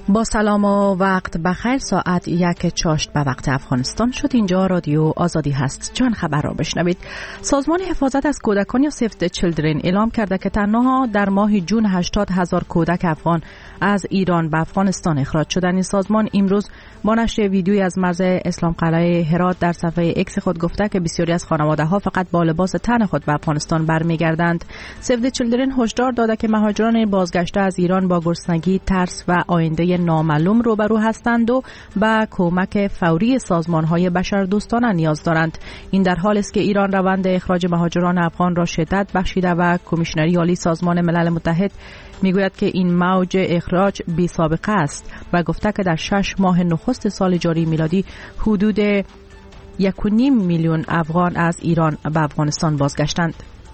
با سلام و وقت بخیر. ساعت 1:04 به وقت افغانستان شد. اینجا رادیو آزادی هست. چند خبر را بشنوید. سازمان حفاظت از کودکان یا سیو دی چیلدرن اعلام کرده که تنها در ماه جون 80,000 کودک افغان از ایران به افغانستان اخراج شدند. این سازمان امروز با نشر ویدیویی از مرز اسلام قلعه هرات در صفحه اکس خود گفته که بسیاری از خانواده‌ها فقط با لباس تن خود به افغانستان برمیگردند. سیو دی چیلدرن هشدار داده که مهاجران بازگشته از ایران با گرسنگی، ترس و آینده نامعلوم روبرو هستند و به کمک فوری سازمان‌های بشردوستانه نیاز دارند. این در حالی است که ایران روند اخراج مهاجران افغان را شدت بخشیده و کمیشنری عالی سازمان ملل متحد میگوید که این موج اخراج بی سابقه است و گفته که در 6 ماه نخست سال جاری میلادی حدود 1.5 میلیون افغان از ایران به افغانستان بازگشتند.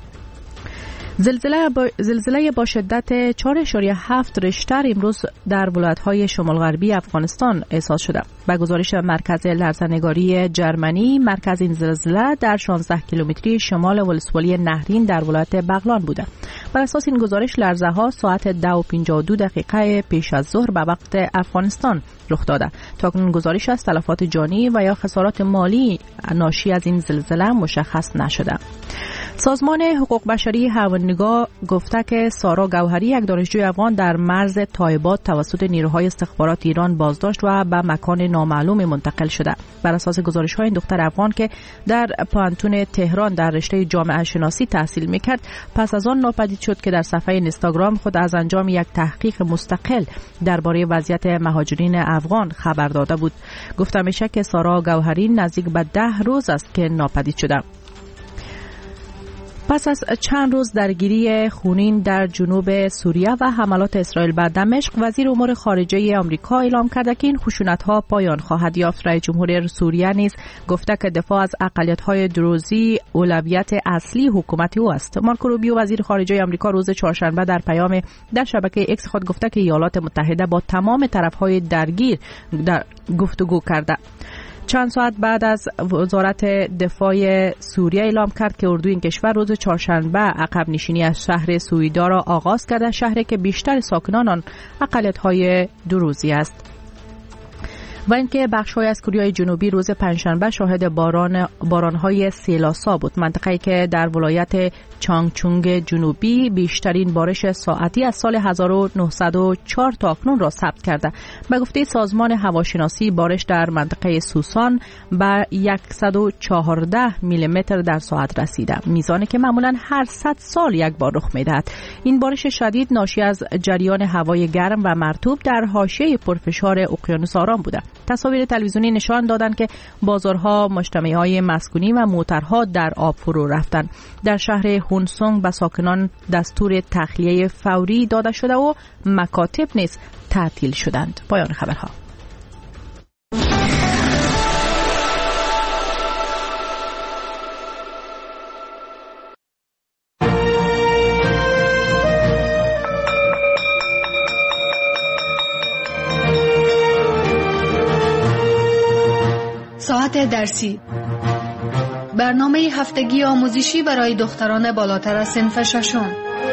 زلزله با شدت 4.7 ریشتر امروز در ولایت‌های شمال غربی افغانستان احساس شده. به گزارش مرکز لرزه‌نگاری جرمنی، مرکز این زلزله در 16 کیلومتری شمال ولسوالی نهرین در ولایت بغلان بوده. بر اساس این گزارش لرزه‌ها ساعت 10:52 پیش از ظهر به وقت افغانستان رخ داده. تاکنون گزارش از تلفات جانی و یا خسارات مالی ناشی از این زلزله مشخص نشده. سازمان حقوق بشری هوانگاه گفته که سارا گوهری، یک دانشجوی افغان، در مرز تایبات توسط نیروهای استخبارات ایران بازداشت و به مکان نامعلوم منتقل شده. بر اساس گزارش‌های این دختر افغان که در پانتون تهران در رشته جامعه شناسی تحصیل می‌کرد، پس از آن ناپدید شد که در صفحه اینستاگرام خود از انجام یک تحقیق مستقل درباره وضعیت مهاجرین افغان خبر داده بود. گفته میشه که سارا گوهری نزدیک به 10 روز است که ناپدید شده. پس از چند روز درگیری خونین در جنوب سوریه و حملات اسرائیل به دمشق، وزیر امور خارجه آمریکا اعلام کرده که این خشونت‌ها پایان خواهد یافت. رئیس جمهور سوریه نیز گفته که دفاع از اقلیت‌های دروزی اولویت اصلی حکومت او است. مارکو روبیو، وزیر خارجه آمریکا، روز چهارشنبه در پیام در شبکه اکس خود گفته که ایالات متحده با تمام طرف‌های درگیر در گفتگو کرده. چند ساعت بعد از وزارت دفاع سوریه اعلام کرد که اردوی این کشور روز چهارشنبه عقب نشینی از شهر سویدا را آغاز کرده، شهری که بیشتر ساکنان آن اقلیت‌های دروزی است. و اینکه بخش‌های از کره جنوبی روز پنجشنبه شاهد باران‌های سیلاسا بود. منطقه‌ای که در ولایت چانگچونگ جنوبی بیشترین بارش ساعتی از سال 1904 تا اکنون را ثبت کرده. به گفته سازمان هواشناسی، بارش در منطقه سوسان به 114 میلیمتر در ساعت رسیده، میزانی که معمولاً هر 100 سال یک بار رخ می‌دهد. این بارش شدید ناشی از جریان هوای گرم و مرطوب در حاشیه پرفشار اقیانوس آرام بوده. تصاویر تلویزیونی نشان دادند که بازارها، مجتمع‌های مسکونی و موترها در آب فرو رفتند. در شهر هونسونگ به ساکنان دستور تخلیه فوری داده شده و مکاتب نیز تعطیل شدند. پایان خبرها. ساعت درسی، برنامه هفتگی آموزشی برای دختران بالاتر از صنف ششم.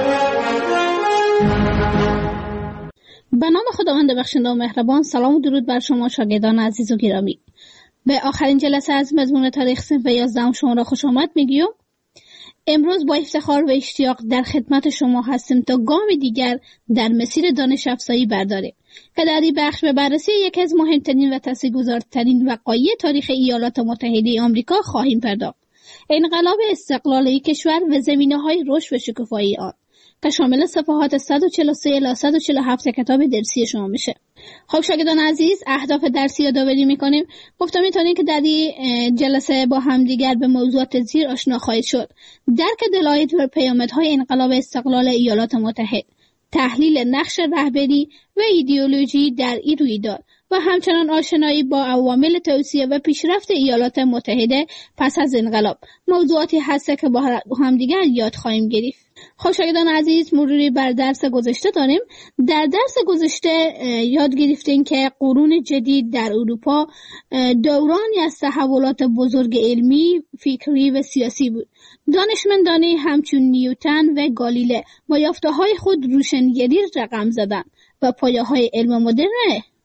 به نام خداوند بخشنده و مهربان. سلام و درود بر شما شاگردان عزیز و گرامی. به آخرین جلسه از مضمون تاریخ صنف 11 شما را خوش آمد میگیم. امروز با افتخار و اشتیاق در خدمت شما هستیم تا گام دیگر در مسیر دانش افزایی برداریم که در این بخش به بررسی یکی از مهمترین و تاثیرگذارترین وقایع تاریخ ایالات متحده آمریکا خواهیم پرداخت. انقلاب استقلالی کشور و زمینه‌های رشد و شکوفایی آن که شامل صفحات 143 الی 147 کتاب درسی شما میشه. خب شاگردان عزیز، اهداف درسی یادآوری میکنیم. گفتم میتونیم که در این جلسه با همدیگر به موضوعات زیر آشنا خواهید شد: درک دلایل و پیامدهای انقلاب استقلال ایالات متحده، تحلیل نقش رهبری و ایدئولوژی در این رویداد و همچنان آشنایی با عوامل توسعه و پیشرفت ایالات متحده پس از انقلاب. موضوعاتی هست که با همدیگر یاد خواهیم گرفت. خب شاگردان عزیز، مروری بر درس گذشته داریم. در درس گذشته یاد گرفتیم که قرون جدید در اروپا دورانی از تحولات بزرگ علمی، فکری و سیاسی بود. دانشمندانی همچون نیوتن و گالیله با یافته‌های خود روشنگری رقم زدند و پایه‌های علم مدرن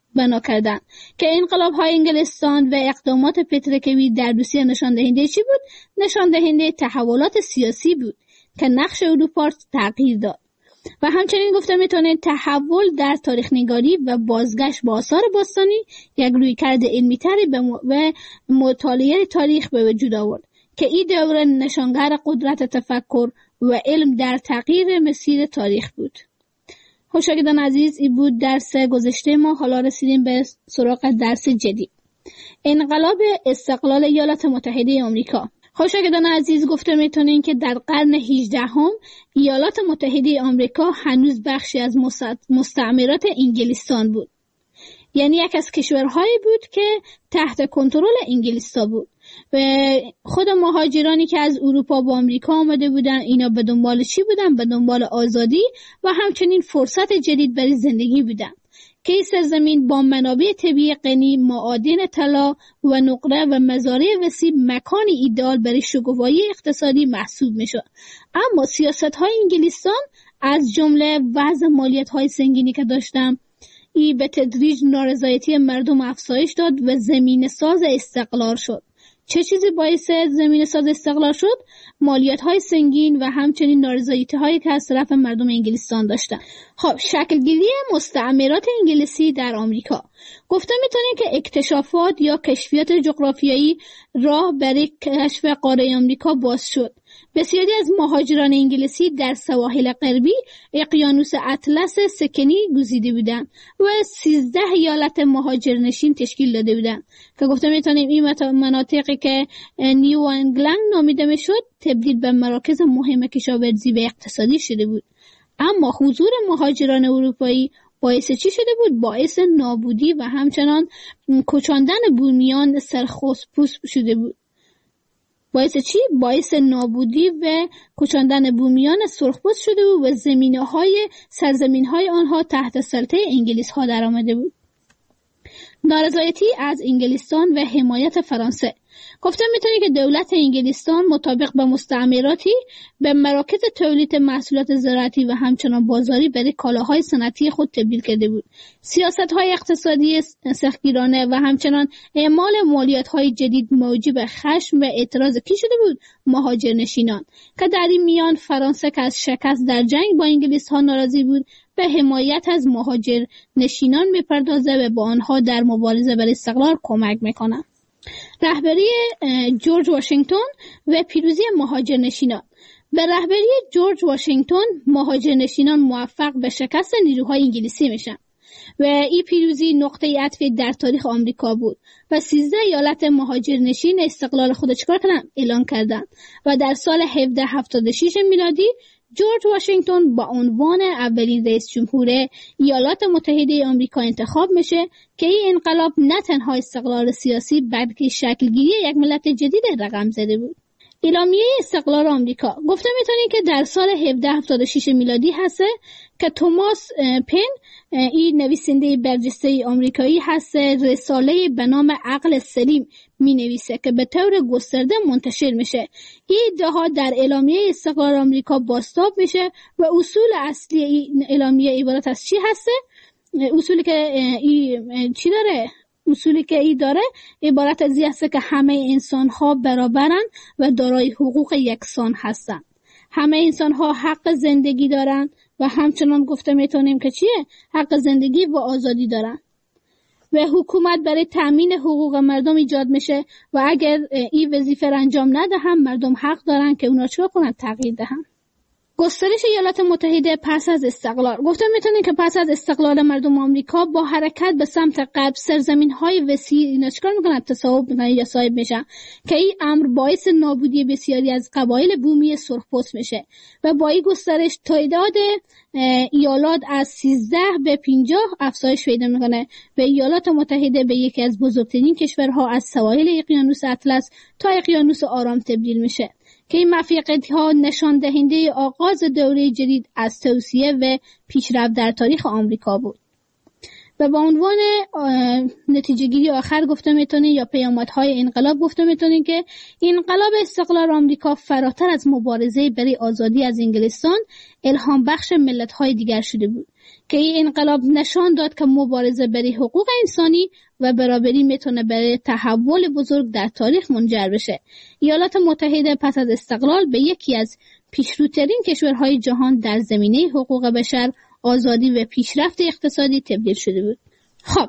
بنا کردند که انقلاب‌های انگلستان و اقدامات پتروکوی در روسیه نشان دهنده چی بود؟ نشان دهنده تحولات سیاسی بود که نقش اروپا تغییر داد. و همچنین گفته میتونه تحول در تاریخ نگاری و بازگشت به آثار باستانی یک رویکرد علمی تری و مطالعه تاریخ به وجود آورد که این دوره نشانگر قدرت تفکر و علم در تغییر مسیر تاریخ بود. شاگردان عزیز، این بود درس گذشته ما. حالا رسیدیم به سراغ درس جدید، انقلاب استقلال ایالات متحده آمریکا. شاگردان عزیز، گفته میتونین که در قرن 18 ایالات متحده آمریکا هنوز بخشی از مستعمرات انگلستان بود، یعنی یک از کشورهایی بود که تحت کنترل انگلیس‌ها بود و خود مهاجرانی که از اروپا به آمریکا آمده بودن اینا به دنبال چی بودن؟ به دنبال آزادی و همچنین فرصت جدید برای زندگی بودن که این سرزمین با منابع طبیعی غنی، معادن طلا و نقره و مزارع وسیع مکانی ایدئال برای شکوفایی اقتصادی محسوب میشد. اما سیاست‌های انگلستان از جمله وضع مالیات‌های سنگینی که داشتن، این به تدریج نارضایتی مردم افزایش داد و زمینه ساز استقلال شد. چه چیزی باعث زمینه ساز استقلال شد؟ مالیات‌های سنگین و همچنین نارضایتی‌هایی که از طرف مردم انگلستان داشتن. خب، شکل‌گیری مستعمرات انگلیسی در آمریکا. گفته میتونیم که اکتشافات یا کشفیات جغرافیایی راه برای کشف قاره آمریکا باز شد. بسیاری از مهاجران انگلیسی در سواحل غربی اقیانوس اطلس سکنی گزیده بودند و 13 ایالت مهاجرنشین تشکیل داده بودند که گفته میتونیم این مناطقی که نیو انگلند نامیده میشد تبدیل به مراکز مهم کشاورزی و اقتصادی شده بود. اما حضور مهاجران اروپایی باعث چی شده بود؟ باعث نابودی و همچنان کوچاندن بومیان سرخپوست شده بود. باعث چی؟ باعث نابودی و کوچاندن بومیان سرخپوست شده بود و سرزمین‌های آنها تحت سلطه انگلیس‌ها در آمده بود. نارضایتی از انگلستان و حمایت فرانسه. گفته میتونی که دولت انگلستان مطابق به مستعمراتی به مراکز تولید محصولات زراعتی و همچنان بازاری برای کالاهای صنعتی خود تبدیل کرده بود. سیاست‌های اقتصادی سختگیرانه و همچنان اعمال مالیات‌های جدید موجب خشم و اعتراض کی شده بود؟ مهاجرنشینان که در این میان فرانسه که از شکست در جنگ با انگلیس‌ها ناراضی بود به حمایت از مهاجرنشینان میپردازه و با آنها در مبارزه برای استقلال کمک میکنه. رهبری جورج واشنگتن و پیروزی مهاجرنشینان. به رهبری جورج واشنگتن مهاجرنشینان موفق به شکست نیروهای انگلیسی میشن و این پیروزی نقطه عطف در تاریخ آمریکا بود و 13 ایالت مهاجرنشین استقلال خود چکار کردن؟ اعلان کردند و در سال 1776 میلادی جورج واشنگتن با عنوان اولین رئیس جمهور ایالات متحده آمریکا انتخاب میشه که این انقلاب نه تنها استقلال سیاسی بلکه شکلگیری یک ملت جدید رقم زده بود. اعلامیه استقلال آمریکا. گفته میتونیم که در سال 1776 میلادی هسته که توماس پین، این نویسنده برجسته آمریکایی هست، رساله به نام عقل سلیم می نویسه که به طور گسترده منتشر میشه. این ادعاها در اعلامیه استقلال آمریکا بازتاب میشه و اصول اصلی این اعلامیه عبارت از چی هسته؟ اصولی که این چی داره؟ اصولی که ای داره عبارت از این هست که همه انسان ها برابرن و دارای حقوق یکسان هستند. همه انسان ها حق زندگی دارن و همچنان گفته میتونیم که چیه؟ حق زندگی و آزادی دارن و حکومت برای تأمین حقوق مردم ایجاد میشه و اگر این وظیفه را انجام ندهن مردم حق دارن که اونا چیکار کنن؟ تغییر دهن. گسترش ایالات متحده پس از استقلال. گفته میتونیم که پس از استقلال مردم آمریکا با حرکت به سمت غرب سرزمین‌های وسیع اینا چیکار میکنن؟ تصاحب میکنن یا صاحب میشن که این امر باعث نابودی بسیاری از قبایل بومی سرخپوست میشه و با این گسترش تعداد ایالات از 13 به 50 افزایش پیدا میکنه و ایالات متحده به یکی از بزرگترین کشورها از سواحل اقیانوس اطلس تا اقیانوس آرام تبدیل میشه که این موفقیت‌ها نشان دهنده آغاز دوره جدید از توسعه و پیشرفت در تاریخ آمریکا بود. و به عنوان نتیجه گیری آخر گفته میتونیم یا پیامدهای انقلاب گفته میتونیم که انقلاب استقلال آمریکا فراتر از مبارزه برای آزادی از انگلستان الهام بخش ملت‌های دیگر شده بود که این انقلاب نشان داد که مبارزه برای حقوق انسانی و برابری میتونه برای تحول بزرگ در تاریخ منجر بشه. ایالات متحده پس از استقلال به یکی از پیشروترین کشورهای جهان در زمینه حقوق بشر، آزادی و پیشرفت اقتصادی تبدیل شده بود. خب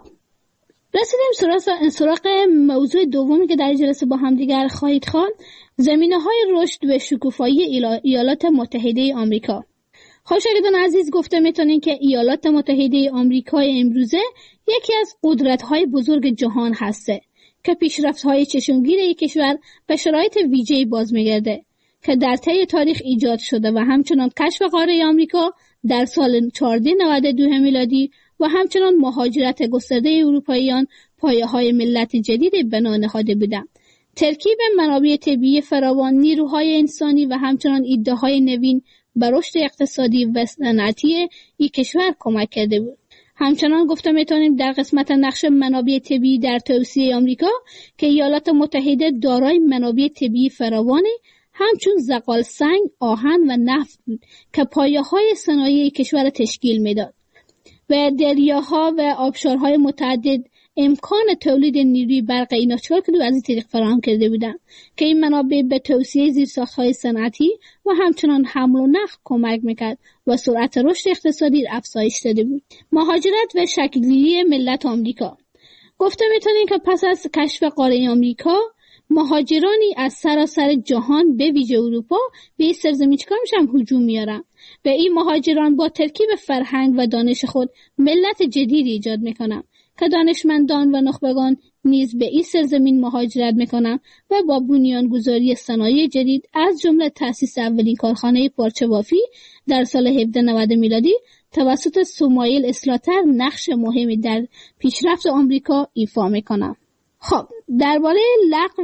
رسیدیم سراغ موضوع دومی که در جلسه با هم دیگر خواهید خواند، زمینه‌های رشد و شکوفایی ایالات متحده آمریکا. شاگردان عزیز، گفته میتونین که ایالات متحده آمریکای امروزه یکی از قدرت‌های بزرگ جهان هسته که پیشرفت‌های چشمگیر این کشور به شرایط ویژه‌ای باز می‌گرده که در طی تاریخ ایجاد شده و همچنان کشف قاره آمریکا در سال 1492 میلادی و همچنان مهاجرت گسترده اروپاییان پایه‌های ملت جدید بنا نهاده بودند. ترکیب منابع طبیعی فراوان، نیروهای انسانی و همچنان ایده‌های نوین به رشد اقتصادی و صنعتی این کشور کمک کرده بود. همچنان گفته میتونیم در قسمت نقش منابع طبیعی در توسعه آمریکا که ایالات متحده دارای منابع طبیعی فراوانی همچون زغال سنگ، آهن و نفت بود که پایه‌های صنایع کشور تشکیل میداد و دریاها و آبشارهای متعدد امکان تولید نیروی برق ناچار که از این طریق فراهم کرده بودند که این منابع به توسعه زیرساخت‌های صنعتی و همچنان حمل و نقل کمک میکرد و سرعت رشد اقتصادی افزایش داده بود. مهاجرت و شکل‌گیری ملت آمریکا. گفته میتونیم که پس از کشف قاره آمریکا مهاجرانی از سراسر جهان به ویژه اروپا به این سرزمین چیکار میشن؟ هجوم میارن و این مهاجران با ترکیب فرهنگ و دانش خود ملت جدیدی ایجاد میکنن که دانشمندان و نخبگان نیز به این سرزمین مهاجرت میکنن و با بنیانگذاری صنایع جدید از جمله تأسیس اولین کارخانه پارچه بافی در سال 1790 میلادی توسط سموئیل اسلاتر نقش مهمی در پیشرفت آمریکا ایفا میکنن. خب درباره لغو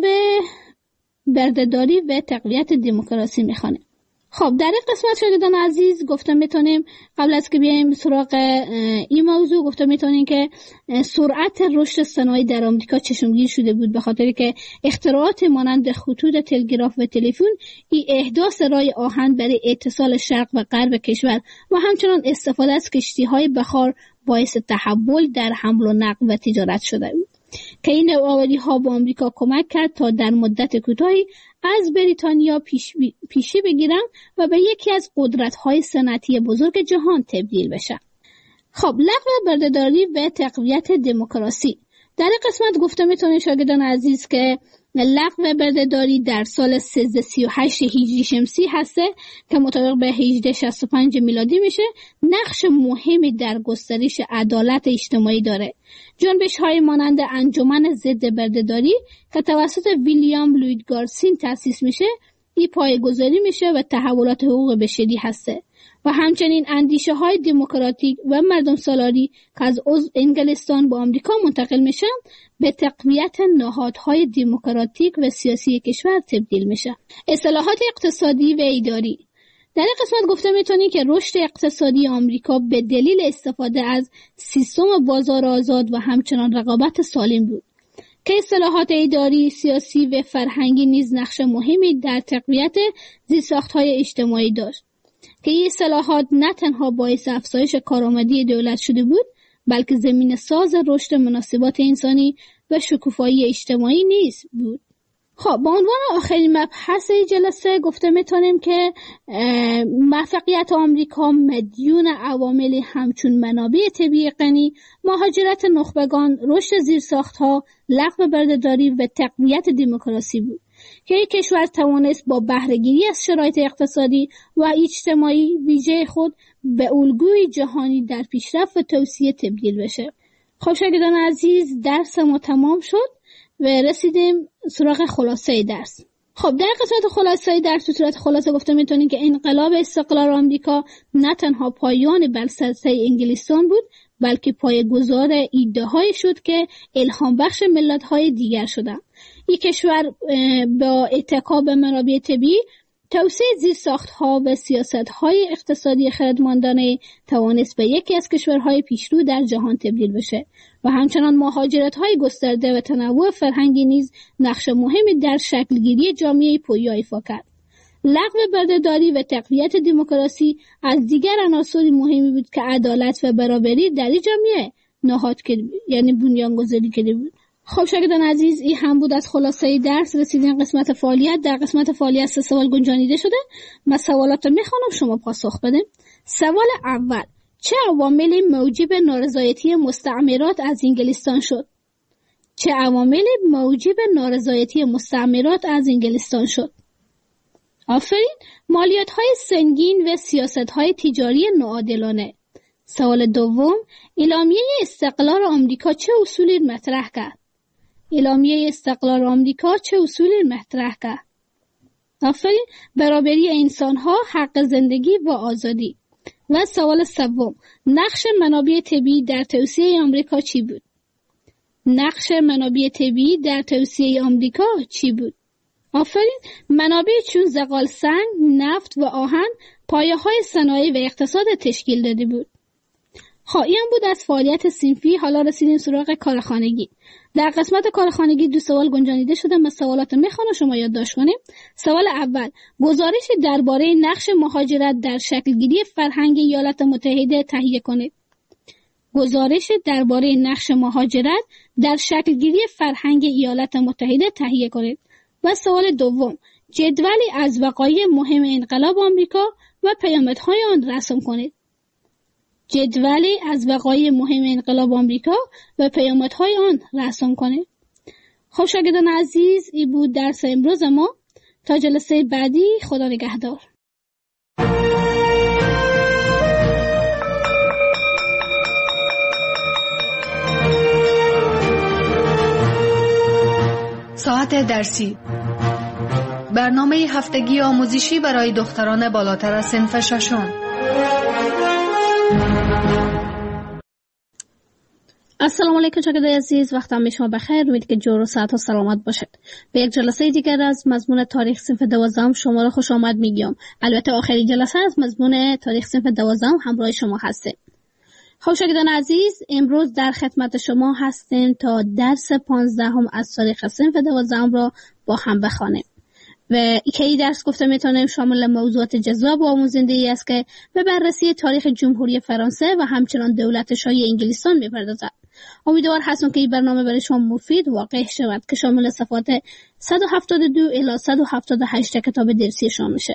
بردهداری و تقویت دموکراسی میخوانیم. خب در این قسمت شاگردان عزیز گفته میتونیم قبل از که بیایم سراغ این موضوع گفته میتونیم که سرعت رشد صنایع در آمریکا چشمگیر شده بود به خاطر که اختراعات مانند خطوط تلگراف و تلفن، این احداث راه آهن برای اتصال شرق و غرب کشور و همچنان استفاده از کشتی‌های بخار باعث تحول در حمل و نقل و تجارت شده بود که این نوآوری‌ها به آمریکا کمک کرد تا در مدت کوتاهی از بریتانیا پیشی بگیرن و به یکی از قدرت‌های صنعتی بزرگ جهان تبدیل بشن. خب لغو بردهداری و تقویت دموکراسی. در این قسمت گفته میتونید شاگردان عزیز که لغو بردهداری در سال 1338 هجری شمسی هسته که مطابق به 1865 میلادی میشه نقش مهمی در گسترش عدالت اجتماعی داره. جنبش‌های مانند انجمن ضد بردهداری که توسط ویلیام لوید گارسین تأسیس میشه این پایه‌گذاری میشه و تحولات حقوق بشری هسته و همچنین اندیشه‌های دموکراتیک و مردم سالاری که از عضو انگلستان به آمریکا منتقل میشن به تقویت نهادهای دموکراتیک و سیاسی کشور تبدیل میشه. اصلاحات اقتصادی و اداری. در این قسمت گفته میتونی که رشد اقتصادی آمریکا به دلیل استفاده از سیستم بازار آزاد و همچنان رقابت سالم بود که اصلاحات اداری، سیاسی و فرهنگی نیز نقش مهمی در تقویت زیرساخت‌های اجتماعی داشت که این اصلاحات نه تنها باعث افزایش کارآمدی دولت شده بود بلکه زمین ساز رشد مناسبات انسانی و شکوفایی اجتماعی نیز بود. خب به عنوان آخرین مبحث جلسه گفته میتونیم که موفقیت آمریکا مدیون عواملی همچون منابع طبیعی غنی، مهاجرت نخبگان، رشد زیرساخت‌ها، لغو بردهداری و تقویت دموکراسی بود که یک کشور توانست با بهره‌گیری از شرایط اقتصادی و اجتماعی ویژه خود به الگوی جهانی در پیشرفت و توسعه تبدیل بشه. خب شاگردان عزیز درس ما تمام شد و رسیدیم سراغ خلاصه درس. خب در قسمت خلاصه درس به صورت خلاصه گفته میتونیم که انقلاب استقلال آمریکا نه تنها پایان بلسلسله انگلستان بود بلکه پایه‌گذار ایده‌هایی شد که الهام بخش ملت‌های دیگر شدند. این کشور با اتکا به منابع طبیعی توسعه زیرساخت‌ها و سیاست‌های اقتصادی خردمندانه توانست به یکی از کشورهای پیشرو در جهان تبدیل بشه و همچنان مهاجرت‌های گسترده و تنوع فرهنگی نیز نقش مهمی در شکلگیری جامعه پویا ایفا کرد. لغو بردهداری و تقویت دموکراسی از دیگر عناصر مهمی بود که عدالت و برابری در این جامعه نهاد کرد، یعنی بنیانگذاری کرده بود. خب شاگردان عزیز، این هم بود از خلاصه درس. رسیدین قسمت فعالیت. در قسمت فعالیت 3 سوال گنجانیده شده. من سوالات رو میخوانم، شما پاسخ بدین. سوال اول: چه عواملی موجب نارضایتی مستعمرات از انگلستان شد؟ چه عواملی موجب نارضایتی مستعمرات از انگلستان شد؟ آفرین. مالیات‌های سنگین و سیاست‌های تجاری ناعادلانه. سوال دوم: اعلامیه استقلال آمریکا چه اصولی مطرح کرد؟ اعلامیه استقلال آمریکا چه اصولی مطرح کرد؟ آفرین. برابری انسان‌ها، حق زندگی و آزادی. و سوال سوم: نقش منابع طبیعی در توسعه آمریکا چی بود؟ نقش منابع طبیعی در توسعه آمریکا چی بود؟ آفرین. منابع چون زغال سنگ، نفت و آهن پایه‌های صنایع و اقتصاد تشکیل داده بود. این بود از فعالیت صنفی. حالا رسیدیم سراغ کارخانگی. در قسمت کارخانگی 2 سوال گنجانیده شده. من سوالات میخوام شما یادداشت کنیم. سوال اول: گزارش درباره نقش مهاجرت در شکلگیری فرهنگ ایالات متحده تهیه کنید. گزارش درباره نقش مهاجرت در شکلگیری فرهنگ ایالات متحده تهیه کنید. و سوال دوم: جدولی از وقایع مهم انقلاب آمریکا و پیامدهای آن رسم کنید. جدولی از وقایع مهم انقلاب آمریکا و پیامدهای آن رسم کنید. خب شاگردان عزیز، این بود درس امروز ما. تا جلسه بعدی، خدا نگهدار. ساعت درسی، برنامه هفتگی آموزشی برای دختران بالاتر از صنف ششم. السلام علیکم شاگردان عزیز، وقتم شما بخیر. امید که جور و صحت و سلامت باشد. به یک جلسه دیگر از مضمون تاریخ صنف 12 شما را خوش آمد میگم. البته آخرین جلسه از مضمون تاریخ صنف 12 همراه شما هستیم. خب شاگردان عزیز، امروز در خدمت شما هستیم تا درس 15 از تاریخ صنف 12 را با هم بخوانیم. و این درس گفته میتونیم شامل موضوعات جذاب و آموزنده‌ای است که به بررسی تاریخ جمهوری فرانسه و همچنان دولت شاهی انگلستان میپردازد. امیدوار هستم که این برنامه برای شما مفید واقع شود که شامل صفحات 172 الی 178 کتاب درسی شما میشه.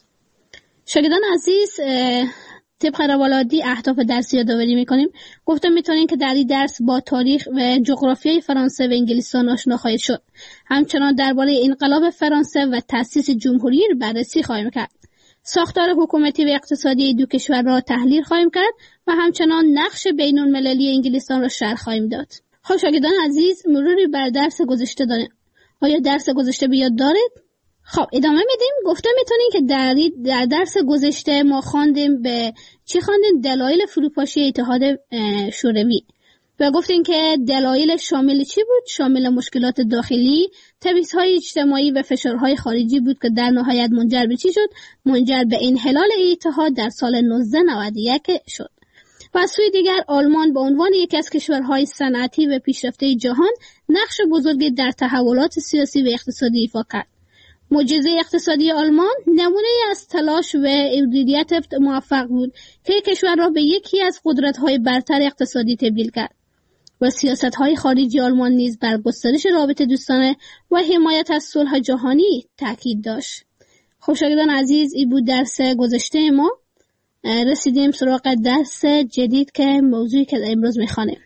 شاگردان عزیز، طبق روالعادی اهداف درسی یادآوری میکنیم. گفتم میتونیم که در این درس با تاریخ و جغرافیای فرانسه و انگلستان آشنا خواهید شد. همچنان درباره انقلاب فرانسه و تأسیس جمهوری رو بررسی خواهیم کرد. ساختار حکومتی و اقتصادی دو کشور را تحلیل خواهیم کرد و همچنان نقش بین المللی انگلستان را شرح خواهیم داد. خب شاگردان عزیز، مروری بر درس گذشته داریم. آیا درس گذشته به یاد دارید؟ خب ادامه میدیم. گفته میتونیم که در درس گذشته ما خواندیم به چی خواندیم؟ دلایل فروپاشی اتحاد شوروی. و گفتیم که دلایل شامل چی بود؟ شامل مشکلات داخلی، تبعیض‌های اجتماعی و فشارهای خارجی بود که در نهایت منجر به چی شد؟ منجر به انحلال اتحاد در سال 1991 شد. و از سوی دیگر آلمان به عنوان یکی از کشورهای صنعتی و پیشرفته جهان نقش بزرگی در تحولات سیاسی و اقتصادی ایفا کرد. معجزه اقتصادی آلمان نمونه از تلاش و مدیریت موفق بود که کشور را به یکی از قدرت‌های برتر اقتصادی تبدیل کرد. و سیاست‌های خارجی آلمان نیز بر گسترش رابطه دوستانه و حمایت از صلح جهانی تاکید داشت. خب شاگردان عزیز، این بود درس گذشته ما. رسیدیم سراغ درس جدید که موضوعی که امروز می‌خوانیم.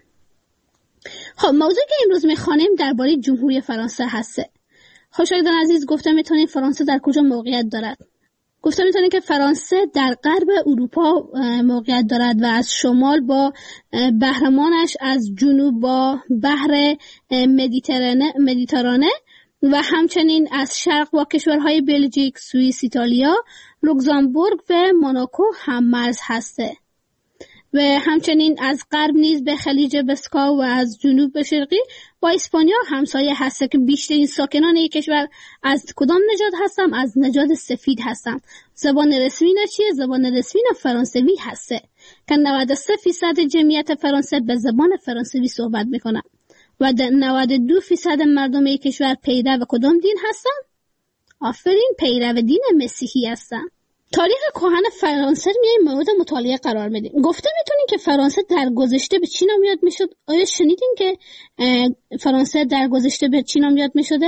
خب موضوعی که امروز می‌خوانیم درباره جمهوری فرانسه هست. خب شاگردان عزیز، گفتم میتونید فرانسه در کجا موقعیت دارد؟ گفتم میتونید که فرانسه در غرب اروپا موقعیت دارد و از شمال با بحرمانش، از جنوب با بحر مدیترانه و همچنین از شرق با کشورهای بلژیک، سوئیس، ایتالیا، لوکزامبورگ و موناکو هم مرز هسته. و همچنین از غرب نیز به خلیج بسکا و از جنوب به شرقی با اسپانیا همسایه هست که بیشترین ساکنان این کشور از کدام نژاد هستن؟ از نژاد سفید هستن. زبان رسمی چیه؟ زبان رسمی فرانسوی هسته که 93% جمعیت فرانسه به زبان فرانسوی صحبت میکنن و 92% مردم این کشور پیرو کدام دین هستن؟ آفرین، پیرو دین مسیحی هستن. تاریخ کهن فرانسه میایم مورد مطالعه قرار میدیم. گفته میتونین که فرانسه در گذشته به چی نام یاد میشد؟ آیا شنیدین که فرانسه در گذشته به چی نام یاد میشده؟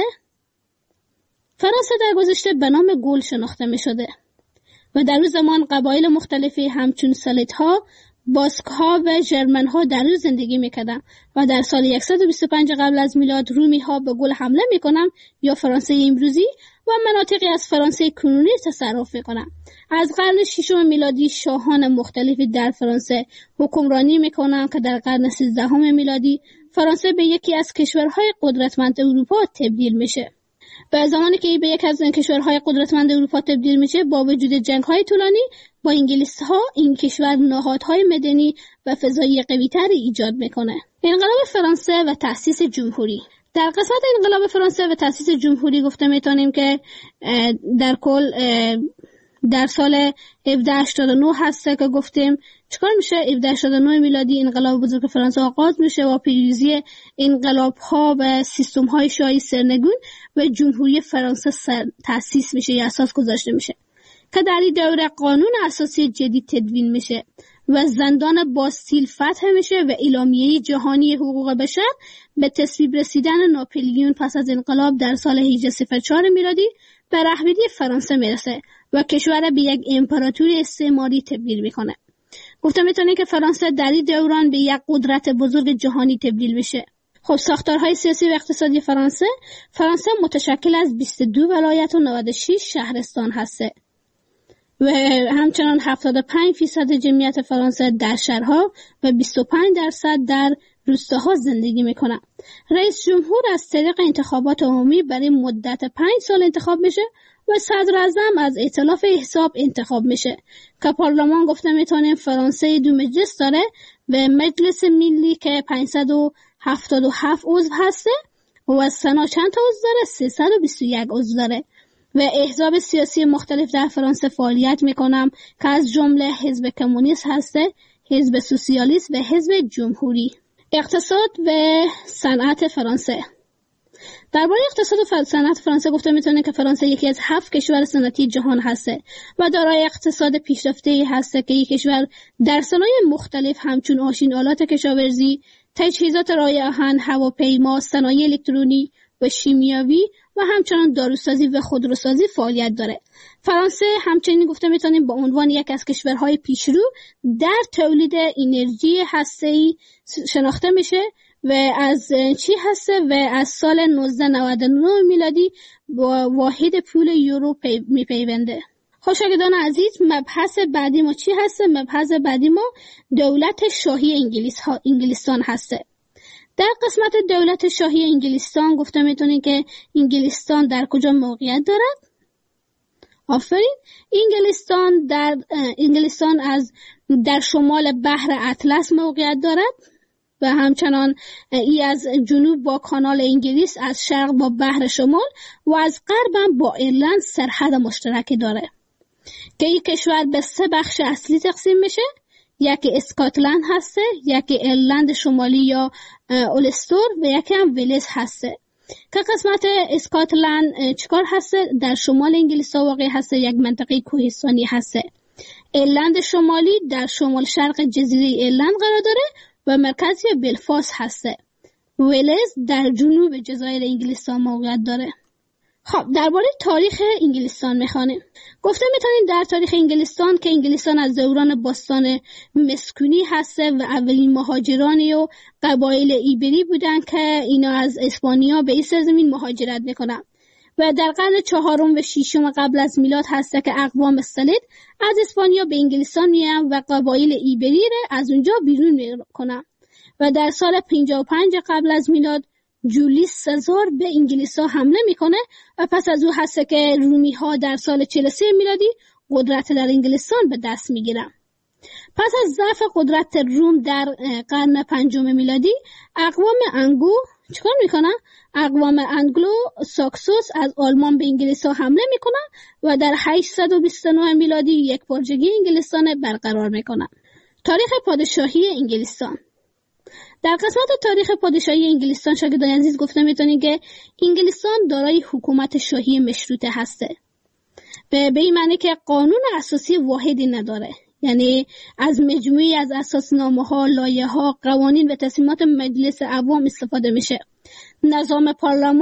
فرانسه در گذشته به نام گول شناخته میشده و در اون زمان قبایل مختلفی همچون سلیت‌ها، باسک‌ها و ژرمن‌ها در اون زندگی میکردن و در سال 125 قبل از میلاد رومی‌ها به گول حمله میکنن یا فرانسه امروزی و مناطقی از فرانسه کنونی تصرف میکنن. از قرن 6 میلادی شاهان مختلفی در فرانسه حکمرانی میکنن که در قرن 13 میلادی فرانسه به یکی از کشورهای قدرتمند اروپا تبدیل میشه. و زمانی که به یک از کشورهای قدرتمند اروپا تبدیل میشه با وجود جنگ‌های طولانی با انگلیس‌ها، این کشور نهادهای مدنی و فضایی قوی‌تری ایجاد میکنه. انقلاب فرانسه و تأسیس جمهوری. در قسمت انقلاب فرانسه و تأسیس جمهوری گفته میتونیم که در کل در سال 1789 هست که گفتیم چیکار میشه. 1789 میلادی انقلاب بزرگ فرانسه آغاز میشه و پیروزی انقلاب ها و سیستم های شاهی سرنگون و جمهوری فرانسه تأسیس میشه یا اساس گذاشته میشه که در این دوره قانون اساسی جدید تدوین میشه و زندان باستیل فتح میشه و اعلامیه جهانی حقوق بشر به تصویب رسیدن ناپلیون پس از انقلاب در سال 1804 میلادی به رهبری فرانسه میرسه و کشور به یک امپراتوری استعماری تبدیل میکنه. گفته میتونه که فرانسه در این دوران به یک قدرت بزرگ جهانی تبدیل میشه. خب ساختارهای سیاسی و اقتصادی فرانسه متشکل از 22 ولایت و 96 شهرستان هسته و همچنان 75% جمعیت فرانسه در شهرها و 25% در روستاها زندگی میکنن. رئیس جمهور از طریق انتخابات عمومی برای مدت 5 سال انتخاب میشه و صدر اعظم از ائتلاف حزب انتخاب میشه که پارلمان گفته میتونیم فرانسه 2 مجلس داره و مجلس ملی که 577 عضو هسته و سنا چند تا عضو داره؟ 321 عضو داره و احزاب سیاسی مختلف در فرانسه فعالیت میکنم که از جمله حزب کمونیست هسته، حزب سوسیالیست و حزب جمهوری. اقتصاد و صنعت فرانسه. درباره اقتصاد و صنعت فرانسه گفته میتونه که فرانسه یکی از 7 کشور صنعتی جهان هسته و دارای اقتصاد پیشرفته‌ای هسته که این کشور در صنایع مختلف همچون ماشین آلات کشاورزی، تجهیزات رای آهن، هواپیما، صنایع الکترونی و شیمیایی و همچنان داروسازی و خودروسازی فعالیت داره. فرانسه همچنین گفته میتونیم به عنوان یک از کشورهای پیشرو در تولید انرژی هسته‌ای شناخته میشه و از چی هسته و از سال 1999 میلادی با واحد پول یورو میپیونده. خوشاگدان عزیز، مبحث بعدی ما چی هسته؟ مبحث بعدی ما دولت شاهی انگلستان هسته. در قسمت دولت شاهی انگلستان گفته میتونیم که انگلستان در کجا موقعیت دارد؟ آفرین، انگلستان در شمال بحر اطلس موقعیت دارد و همچنان ای از جنوب با کانال انگلیس، از شرق با بحر شمال و از غرب هم با ایرلند سرحد مشترکی داره که این کشور به 3 بخش اصلی تقسیم میشه. یکی اسکاتلند هسته، یکی ایرلند شمالی یا اولستور و یکی هم ویلز هسته که قسمت اسکاتلند چیکار هسته؟ در شمال انگلیس واقع هسته، یک منطقه کوهستانی هسته. ایرلند شمالی در شمال شرق جزیره ایرلند قرار داره و مرکزی بلفاست هسته. ویلز در جنوب جزایر انگلستان موقعیت داره. خب درباره تاریخ انگلستان میخوانیم. گفته میتونیم در تاریخ انگلستان که انگلستان از دوران باستان مسکونی هسته و اولین مهاجرانی و قبایل ایبری بودن که اینا از اسپانیا به این سرزمین مهاجرت میکنن و در قرن 4 و 6 قبل از میلاد هسته که اقوام سلید از اسپانیا به انگلستان میان و قبایل ایبری را از اونجا بیرون میکنن و در سال 55 قبل از میلاد جولیوس سزار به انگلیس‌ها حمله میکنه و پس از او هسته که رومی ها در سال 43 میلادی قدرت در انگلستان به دست میگیرن. پس از ضعف قدرت روم در قرن 5 میلادی، اقوام چیکار میکنن؟ اقوام انگلو ساکسوس از آلمان به انگلیس ها حمله میکنن و در 829 میلادی یک پارچگی انگلستان برقرار میکنن. تاریخ پادشاهی انگلستان. در قسمت تاریخ پادشاهی انگلستان شاگردان عزیز گفته میتونیم که انگلستان دارای حکومت شاهی مشروطه هسته. به این معنی که قانون اساسی واحدی نداره، یعنی از مجموعی از اساسنامه‌ها، لایحه‌ها، قوانین و تصمیمات مجلس عوام استفاده میشه. نظام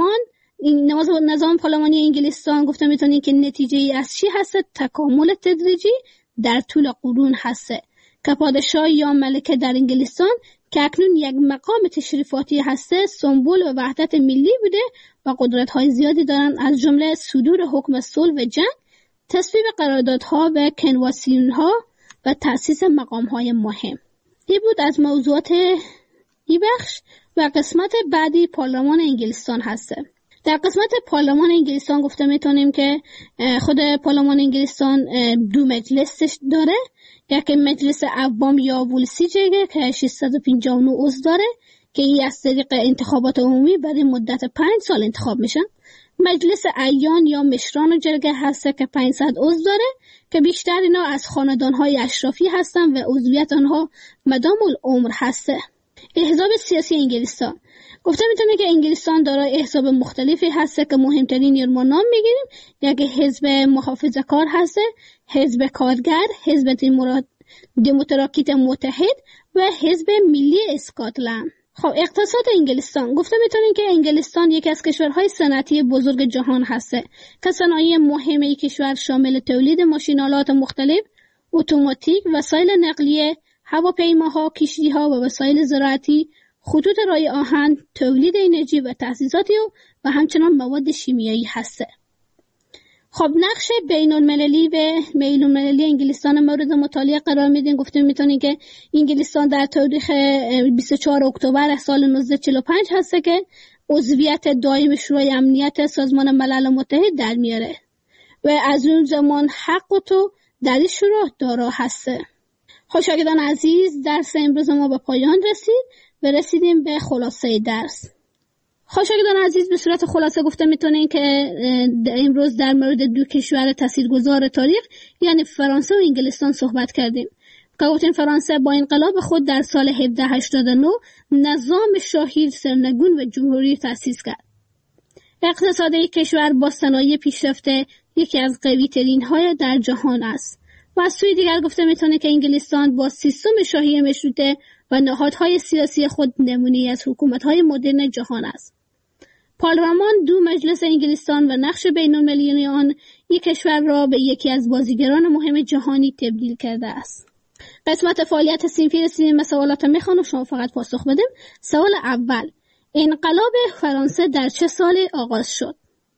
پارلمانی انگلستان گفته میتونیم که نتیجه ای از چی هسته؟ تکامل تدریجی در طول قرون هسته که پادشاه یا ملکه در انگلستان که اکنون یک مقام تشریفاتی هسته، سمبل و وحدت ملی بوده و قدرت‌های زیادی دارن، از جمله صدور حکم صلح و جنگ، تصویب قراردادها و کنوانسیون‌ها و تأسیس مقام‌های مهم. این بود از موضوعات این بخش. و قسمت بعدی پارلمان انگلستان هسته. در قسمت پارلمان انگلستان گفته میتونیم که خود پارلمان انگلستان دو مجلس داره. یک مجلس عوام یا ولسیجه که 659 عضو داره که این از طریق انتخابات عمومی برای مدت 5 سال انتخاب میشن. مجلس اعیان یا مشران جرگه هسته که 500 عضو داره که بیشتر اینا از خاندانهای اشرافی هستن و عضویت آنها مدام العمر هسته. احزاب سیاسی انگلستان گفته میتونه که انگلستان دارای احزاب مختلفی هسته که مهمترین ما نام میگیریم. یک حزب محافظه‌کار هسته، حزب کارگر، حزب دموکراتیک متحد و حزب ملی اسکاتلند. خب اقتصاد انگلستان گفته میتونیم که انگلستان یکی از کشورهای صنعتی بزرگ جهان هسته که صنایع مهم کشور شامل تولید ماشین‌آلات مختلف، اتوماتیک، وسایل نقلیه، هواپیماها، کشتی‌ها و وسایل زراعتی، خطوط رای آهن، تولید انرژی و تاسیساتی و همچنان مواد شیمیایی هسته. خب نقش بین‌المللی انگلستان مورد مطالعه قرار میدیم. گفتیم میتونیم که انگلستان در تاریخ 24 اکتبر سال 1945 هسته که عضویت دائم شورای امنیت سازمان ملل متحد در میاره و از اون زمان حق تو در این شورا دارا هسته. خب شاگردان عزیز، درس امروز ما به پایان رسید و رسیدیم به خلاصه درس. خب شاگردان عزیز، به صورت خلاصه گفته میتونیم که امروز در مورد دو کشور تاثیرگذار تاریخ یعنی فرانسه و انگلستان صحبت کردیم. که گفتیم فرانسه با انقلاب خود در سال 1789 نظام شاهی سرنگون و جمهوری تأسیس کرد. اقتصاد کشور با صنایع پیشرفته یکی از قوی ترین های در جهان است. و از سوی دیگر گفته میتونه که انگلستان با سیستم شاهی مشروطه و نهادهای سیاسی خود نمونه‌ای از حکومت‌های مدرن جهان است. پارلمان دو مجلس انگلستان و نقش بین‌المللی آن یک کشور را به یکی از بازیگران مهم جهانی تبدیل کرده است. قسمت فعالیت صنفی رسیدیم به سوالات میخوانم، شما فقط پاسخ بدیم. سوال اول: انقلاب فرانسه در چه سالی آغاز شد؟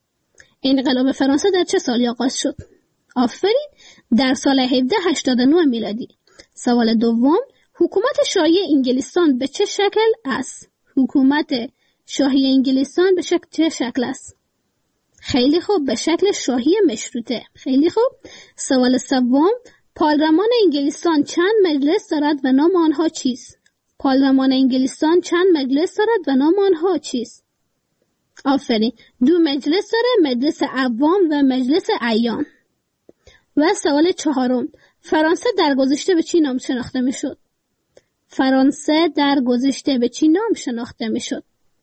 انقلاب فرانسه در چه سالی آغاز شد؟ آفرین، در سال 1789 میلادی. سوال دوم: حکومت شاهی انگلستان به چه شکل است؟ حکومت شاهی انگلستان به چه شکل است؟ خیلی خوب، به شکل شاهی مشروطه. خیلی خوب. سوال سوم: پارلمان انگلستان چند مجلس دارد و نام آنها چیست؟ پارلمان انگلستان چند مجلس دارد و نام آنها چیست؟ آفرین، دو مجلس داره، مجلس عوام و مجلس اعیان. و سوال چهارم: فرانسه در گذشته به چی نام شناخته میشد؟ فرانسه در گذشته به چی نام شناخته میشد؟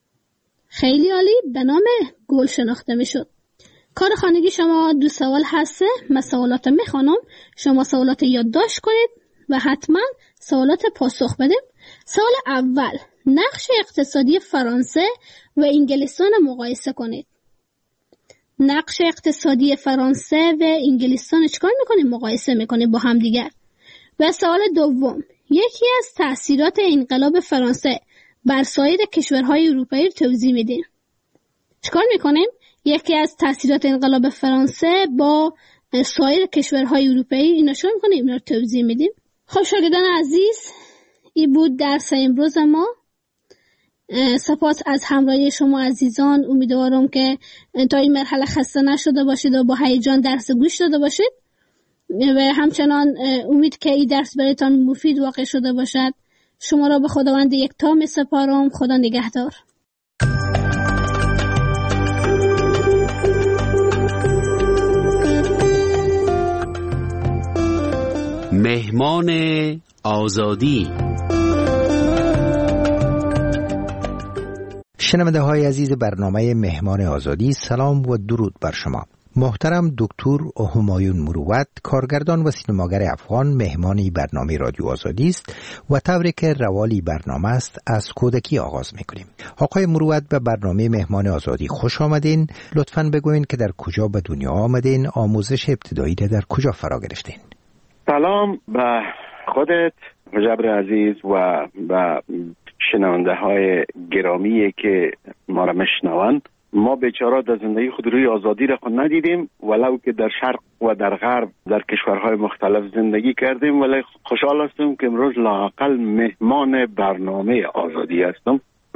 خیلی عالی، به نام گل شناخته میشد. کار خانگی شما دو سوال هسته. من سوالات میخوانم، شما سوالات یادداشت کنید و حتما سوالات پاسخ بدید. سوال اول: نقش اقتصادی فرانسه و انگلستان مقایسه کنید. نقش اقتصادی فرانسه و انگلستان چیکار میکنیم؟ مقایسه میکنیم با هم دیگر. و سوال دوم: یکی از تأثیرات انقلاب فرانسه بر سایر کشورهای اروپایی رو توضیح میدیم. چیکار میکنیم؟ یکی از تأثیرات انقلاب فرانسه با سایر کشورهای اروپایی اینا چیکار میکنیم؟ اینا رو توضیح میدیم. خب شاگردان عزیز، این بود درس امروز ما. سپاس از همراهی شما عزیزان. امیدوارم که تا این مرحله خسته نشده باشید و با هیجان درس گوش داده باشید و همچنان امید که این درس برایتان مفید واقع شده باشد. شما را به خداوند یکتا می سپارم. خدا نگهدار. مهمان آزادی. شنونده های عزیز برنامه مهمان آزادی، سلام و درود بر شما. محترم دکتر همایون مروت، کارگردان و سینماگر افغان، مهمانی برنامه رادیو آزادی است و طوری که روالی برنامه است از کودکی آغاز میکنیم. آقای مروت به برنامه مهمان آزادی خوش آمدین. لطفاً بگوین که در کجا به دنیا آمدین، آموزش ابتدایی در کجا فرا گرفتین؟ سلام به خودت مجبر عزیز و به شنونده های گرامی که ما را میشنوند. ما بیچاره در زندگی خود روی آزادی را خود ندیدیم، ولو که در شرق و در غرب در کشورهای مختلف زندگی کردیم، ولی خوشحال هستم که امروز لااقل مهمان برنامه آزادی هستم.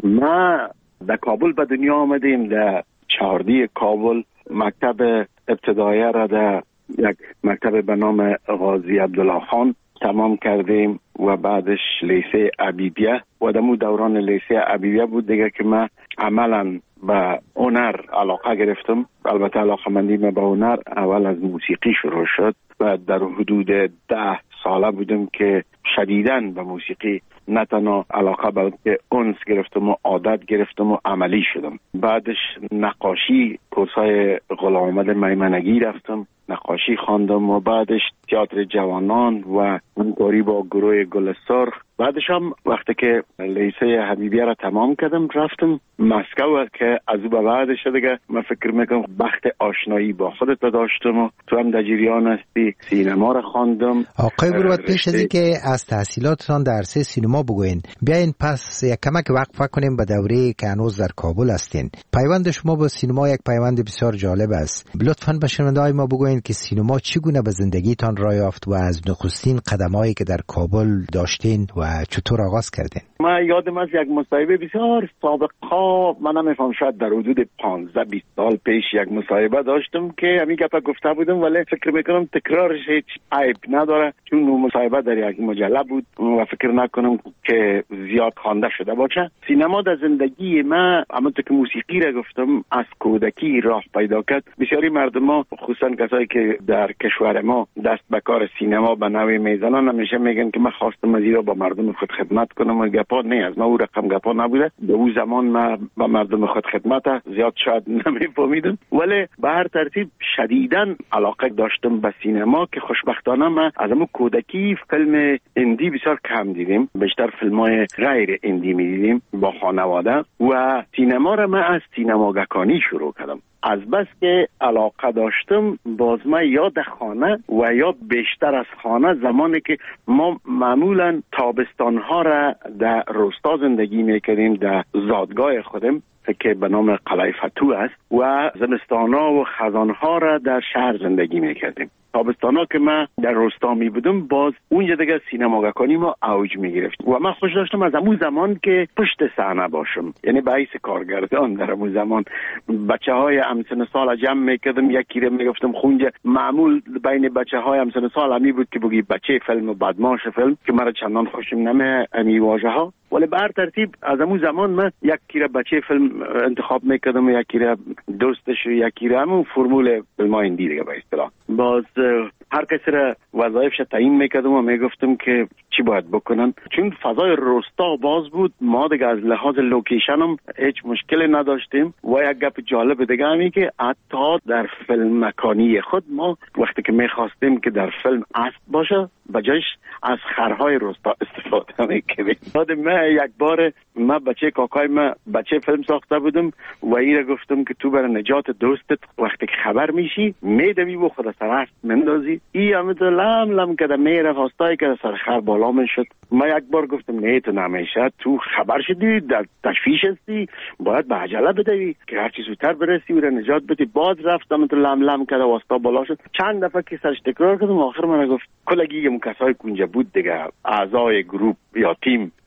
ما در کابل به دنیا آمدیم، در چهاردی کابل مکتب ابتدایی را در یک مکتب به نام غازی عبدالله خان تمام کردیم و بعدش لیسه عبیدیه و دمو دوران لیسه عبیدیه بود دیگه که من عملا به هنر علاقه گرفتم. البته علاقه مندی من به هنر اول از موسیقی شروع شد و در حدود 10 ساله بودم که شدیداً به موسیقی نه تنها علاقه بلکه انس گرفتم و عادت گرفتم و عملی شدم. بعدش نقاشی، کورسای غلام احمد میمنگی رفتم، نقاشی خواندم و بعدش تئاتر جوانان و همکاری با گروه گل سرخ. بعدش هم وقتی که لیسه حبیبیه را تمام کردم رفتم مسکو که از او به بعدش دیگه من فکر میکنم بخت آشنایی با خودت داشتم و تو هم در جریان هستی. سینما را خواندم. آقای مروت، پیش از اینکه از تحصیلاتتان در عرصه سینما بگوین، بیاین پس یک کمک وقفه کنیم به دوره که هنوز در کابل هستین. پیوند شما با سینما یک پیوند بسیار جالب است. لطفاً به شنونده‌های ما بگوین که سینما چگونه به زندگیتان راه یافت و از نخستین قدمایی که در کابل داشتین و چطور آغاز کردین؟ من یادم از یک مصاحبه بسیار سابقا، من نمیفهم شاید در حدود 15-20 سال پیش یک مصاحبه داشتم که همین گپ گفته بودم، ولی فکر میکنم تکرارش هیچ عیب نداره چون مصاحبه در یک مجله بود و فکر نکنم که زیاد خوانده شده باشه. سینما در زندگی من همونطور که موسیقی را گفتم از کودکی راه پیدا کرد. بسیاری مردم خصوصا کسایی که در کشور ما دست به کار سینما به نوعی میزنن همیشه میگن که من خواستم از ایرا با مردم خود خدمت کنم و گپا نه از ما او رقم گپا نبوده. به اون زمان من با مردم خود خدمت زیاد شاید نمیفهمیدم، ولی به هر ترتیب شدیداً علاقه داشتم به سینما که خوشبختانه من از همون کودکی فیلم اندی بسیار کم دیدیم، بیشتر فیلم‌های غیر اندی می‌دیدیم با خانواده و سینما را من از سینماگکانی شروع کردم. از بس که علاقه داشتم باز من یا در خانه و یا بیشتر از خانه، زمانی که ما معمولا تابستانها را در روستا زندگی میکردیم در زادگاه خودم که به نام قلعه فتوح است و زمستانها و خزانها را در شهر زندگی میکردیم. تابستانا که من در روستا می بودم باز اونجا دیگه سینماگکانی ما اوج می گرفت و من خوش داشتم از همون زمان که پشت صحنه باشم، یعنی به حیث کارگردان در همون زمان بچه های همسن سال جمع میکردم، یکی رو میگفتم خونجا. معمول بین بچه های همسن سال همی بود که بگی بچه فیلم و بدماش فیلم که مرا چندان خوشم نمی امی واژه ها، ولی به هر ترتیب از همون زمان من یکی رو بچه فیلم انتخاب میکردم و یکی رو دوستش و یکی رو همون فرمول فیلم های اندی دیگه به اصطلاح. باز هر کسی را وظایفش تعیین میکردم و میگفتم که چی باید بکنن، چون فضای روستا باز بود. ما دیگه از لحاظ لوکیشن هم هیچ مشکلی نداشتیم و یک گپ جالب دیگه همی که حتی در فیلم مکانی خود ما وقتی که میخواستیم که در فیلم اسب باشه بجایش از خرهای روستا استفاده میکردیم. من یک بار من بچه کاکای من بچه فیلم ساخته بودم و ایره گفتم که تو برای نجات دوستت وقتی که خبر میشی میدوی و خود سر اسب مندازی. ای همه لم لم کده میره خواستای که سر خر بالا من شد. من یک بار گفتم نه تو نمیشه، تو خبر شدی در تشویش هستی، باید به عجله بدوی که هرچی زودتر برسی و نجات بدی. باز رفتم تو لم لم کده واسطا بالا شد. چند دفعه که سرش تکرار کردم آخر من گفت کلگی اون کسای اونجا بود دیگه اعضای گروپ یا تیم کلگی صدا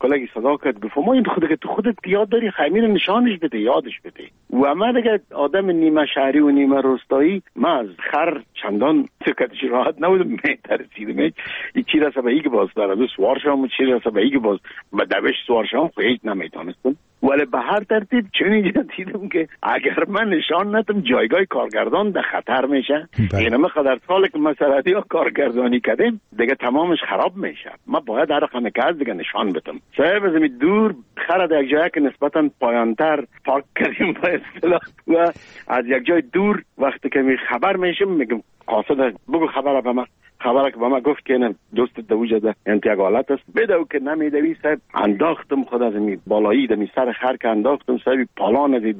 نگاه کرد گفت ما این خودت یاد داری خیمین نشانش بده یادش بده. و من دیگه آدم نیمه شهری و نیمه روستایی، من از خر چندان سکتش راحت نبودم، میترسیدم این چی رسه به که باز دارد سوار شام و چی رسه به که باز به دوش سوار شام هیچ نمیتونستم. ولی به هر ترتیب چنین دیدم که اگر من نشان ندم جایگاه کارگردان در خطر میشه. این مقدار سال که مسئله یا کارگردانی کردیم دیگه تمامش خراب میشه. من باید هر رقم که از دیگه نشان بدم. صاحب از می دور خر در یک جایی که نسبتا پایانتر پارک کردیم با اصطلاح و از یک جای دور وقتی که می خبر میشم میگم قاصد بگو خبر به من. خبره که با ما گفت که نه دوست دوجه ده انتیاگ حالت است بدو که نمیدوی صاحب انداختم خود از می بالایی دمی سر خر که انداختم صاحب پالان از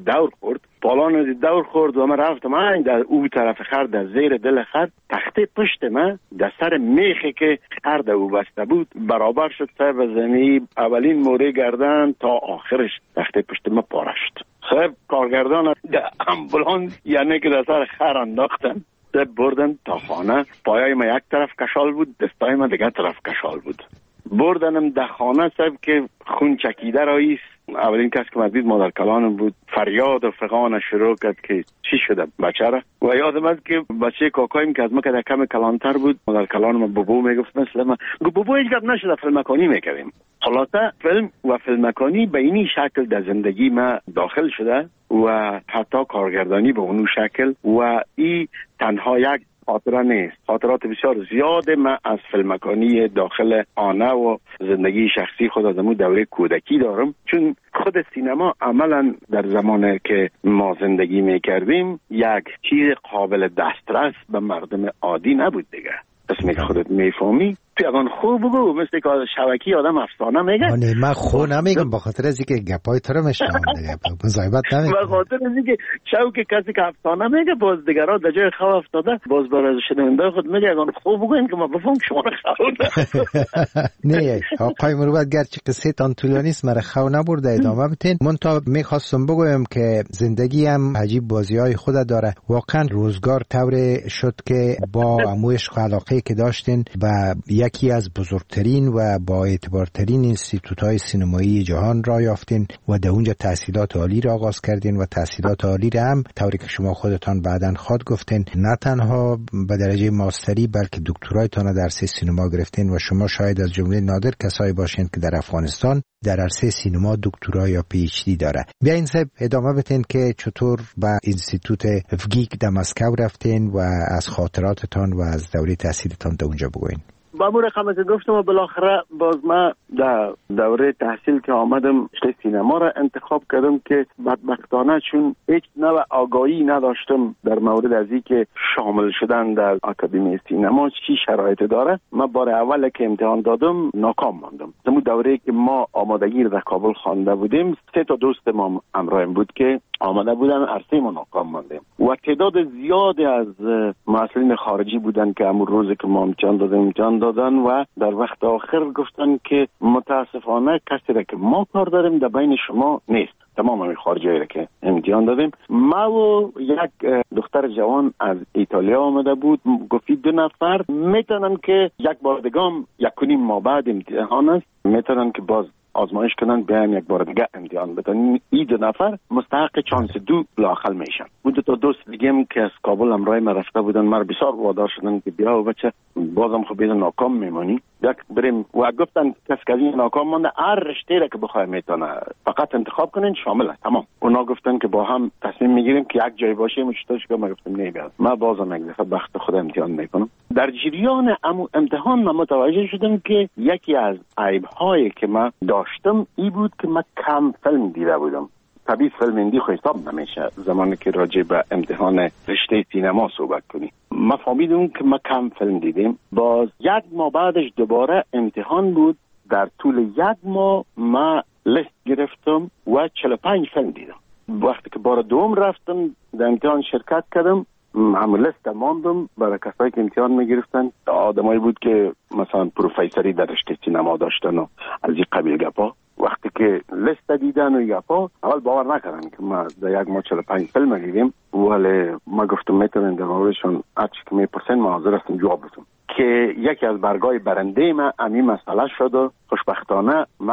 دور خورد و من رفتم این در او طرف خر در زیر دل خر تخته پشت من در سر میخی که خر در او بسته بود برابر شد صاحب زمین اولین موره گردن تا آخرش تخته پشت من پاره شد. صاحب کارگردان در امبولانس یعنی که در سر خر انداختن بردن تا خانه. پایای ما یک طرف کشال بود، دستای ما دیگه طرف کشال بود. بردنم در خانه صاحب که خون چکیده راییست. اولین کس که مدید مادر کلانم بود. فریاد و فغان شروع کرد که چی شده بچه را. و یادم است که بچه کاکایم که از ما که در کم کلانتر بود مادر کلانم بابو میگفت مثل ما گفت بابو هیچ گپ نشده فیلمکانی میکردیم. خلاصه فیلم و فیلمکانی به اینی شکل در زندگی ما داخل شده و حتی کارگردانی به اونو شکل و این تنها یک خاطره نیست. خاطرات بسیار زیاد من از فیلمکانی داخل آنه و زندگی شخصی خود از امون دوره کودکی دارم، چون خود سینما عملا در زمانی که ما زندگی میکردیم یک چیز قابل دسترس به مردم عادی نبود دیگه. اسمی که خودت میفهمی پیغان خوب بگو مثل که شبکی آدم افسانه میگه. نه من خو نمیگم به خاطر از اینکه گپای تو رو میشنم دیگه مزایبت نمیگم. به خاطر از اینکه شوک کسی که افسانه میگه باز دیگرها در جای خواب افتاده باز برای شنونده خود میگه اگه خوب بگوین که ما بفهم شما رو خون. نه آقای مروت گرچه قصه تان طولانی است مرا خو نبرده ادامه بدین. من تا میخواستم بگویم که زندگی هم عجیب بازی‌های خود داره. واقعا روزگار طور شد که با عشق و علاقه که داشتین و یکی از بزرگترین و با اعتبارترین اینستیتوت‌های سینمایی جهان را یافتین و در اونجا تحصیلات عالی را آغاز کردین و تحصیلات عالی را هم طوری که شما خودتان بعداً خود گفتین نه تنها به درجه ماستری بلکه دکترایتان در عرصه سینما گرفتین و شما شاید از جمله نادر کسایی باشین که در افغانستان در عرصه سینما دکترا یا پی اچ دی داره. بیاین صاحب ادامه بدین که چطور به اینستیتوت افگیک در مسکو رفتین و از خاطراتتان و از دوره تحصیلتان در اونجا بگوین. با مو رقم که گفتم و بالاخره باز من در دوره تحصیل که آمدم رشته سینما را انتخاب کردم که بدبختانه چون هیچ نوع آگاهی نداشتم در مورد از این که شامل شدن در آکادمی سینما چی شرایط داره. من بار اول که امتحان دادم ناکام ماندم. در دوره که ما آمادگی در کابل خوانده بودیم 3 تا دوست ما همراهم بود که آماده بودن عرصه ما ناکام ماندیم و تعداد زیادی از مسئولین خارجی بودن که همون روزی که ما امتحان دادن و در وقت آخر گفتن که متاسفانه کسی را که ما کار داریم در بین شما نیست. تمام همین خارجی را که امتحان دادیم ما و یک دختر جوان از ایتالیا آمده بود گفتی 2 نفر میتونن که یک بار دیگه 1.5 ماه بعد امتحان است میتونن که باز آزمایش کنن بیایم یک بار دیگه امتحان بدن. این 2 نفر مستحق چانس 2 لااقل میشن. بود 2 تا دوست دیگه که از کابل همراه ما رفته بودن ما بسیار وادار شدن که بیا و بچه بازم خب بیاد ناکام میمونی یک بریم و گفتن کسی که ناکام مونده هر رشته را که بخوای میتونه فقط انتخاب کنین شامله تمام. اونا گفتن که با هم تصمیم میگیریم که یک جای باشیم و چطورش که ما گفتم نه بیاد ما بازم یک دفعه بخت خود امتحان میکنم. در جریان امتحان من متوجه شدم که یکی از عیب‌هایی که من داشتم این بود که من کم فیلم دیده بودم. طبیعی فیلم هندی خو حساب نمیشه زمانی که راجع به امتحان رشته سینما صحبت کنی. ما فهمیدم که ما کم فیلم دیدیم. باز 1 ماه بعدش دوباره امتحان بود. در طول 1 ماه ما لیست گرفتم و 45 فیلم دیدم. وقتی که بار دوم رفتم در امتحان شرکت کردم همون لیست ماندم برای کسایی که امتحان میگرفتن. آدمایی بود که مثلا پروفیسوری در رشته سینما داشتن و از این قبیل گپا. وقتی که لیست دیدن و گپا اول باور نکردن که ما در 1 ماه 45 فیلم دیدیم ولی ما گفتم میتونن در موردشون هرچی که میپرسن ما حاضر هستم جواب بدم که یکی از برگای برنده ما همین مسئله شد و خوشبختانه ما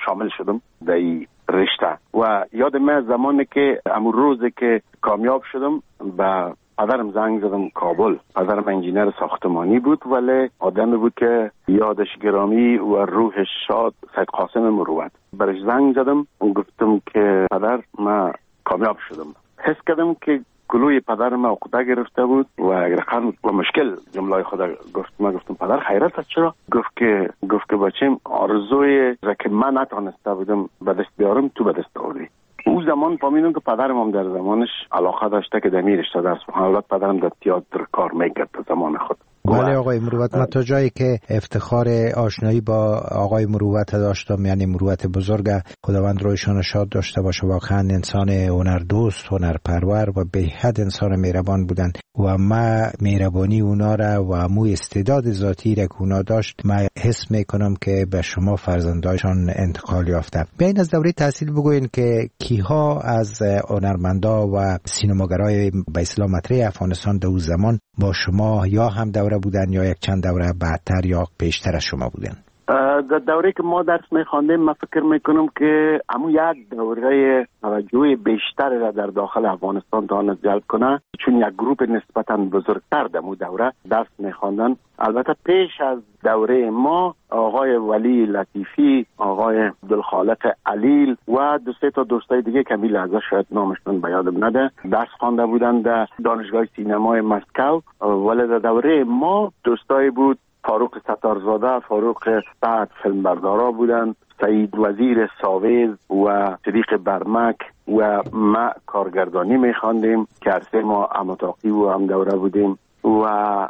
شامل شدم در این رشته. و یاد من زمانی که امون روزی که کامیاب شدم به پدرم زنگ زدم کابل. پدرم انجینر ساختمانی بود ولی آدمی بود که یادش گرامی و روحش شاد، سید قاسم مروت. برش زنگ زدم و گفتم که پدر من کامیاب شدم. حس کردم که گلوی پدرم عقده گرفته بود و رقم و مشکل جمله خدا گفت. من گفتم پدر خیرت است چرا؟ گفت که بچم آرزوی را که من نتونسته بودم به دست بیارم تو به دست آوردی. اون زمان فهمیدم که پدرم هم در زمانش علاقه داشته که دمی رشته درس بخونه. البته پدرم در تئاتر کار میکرد در زمان خود. بله آقای مروت، من تا جایی که افتخار آشنایی با آقای مروت داشتم، یعنی مروت بزرگ، خداوند رویشان شاد داشته باشه، واقعا انسان هنردوست، هنرپرور و به حد انسان مهربان بودن و ما مهربانی اونا را و مو استعداد ذاتی را که اونا داشت ما حس میکنم که به شما فرزندایشان انتقال یافته. بیاین از دوره تحصیل بگوین که کیها از هنرمندا و سینماگرای به اصطلاح مطرح افغانستان در اون زمان با شما یا هم دوره بودن یا یک چند دوره بعدتر یا بیشتر از شما بودن؟ در دوره که ما درس میخواندیم من فکر میکنم که همون یک دوره توجه بیشتر را در داخل افغانستان تواند جلب کنه، چون یک گروپ نسبتا بزرگتر در اون دوره درس میخواندن. البته پیش از دوره ما آقای ولی لطیفی، آقای عبدالخالق علیل و دو سه تا دوستای دیگه که میل ازش شاید نامشون به یادم نده درس خوانده بودن در دانشگاه سینمای مسکو. ولی در دوره ما دوستای بود فاروق ستارزاده، فاروق سعد فیلمبردارا بودن، سعید وزیر ساویز و صدیق برمک و ما کارگردانی میخواندیم که عرصه ما اماتاقی و هم دوره بودیم و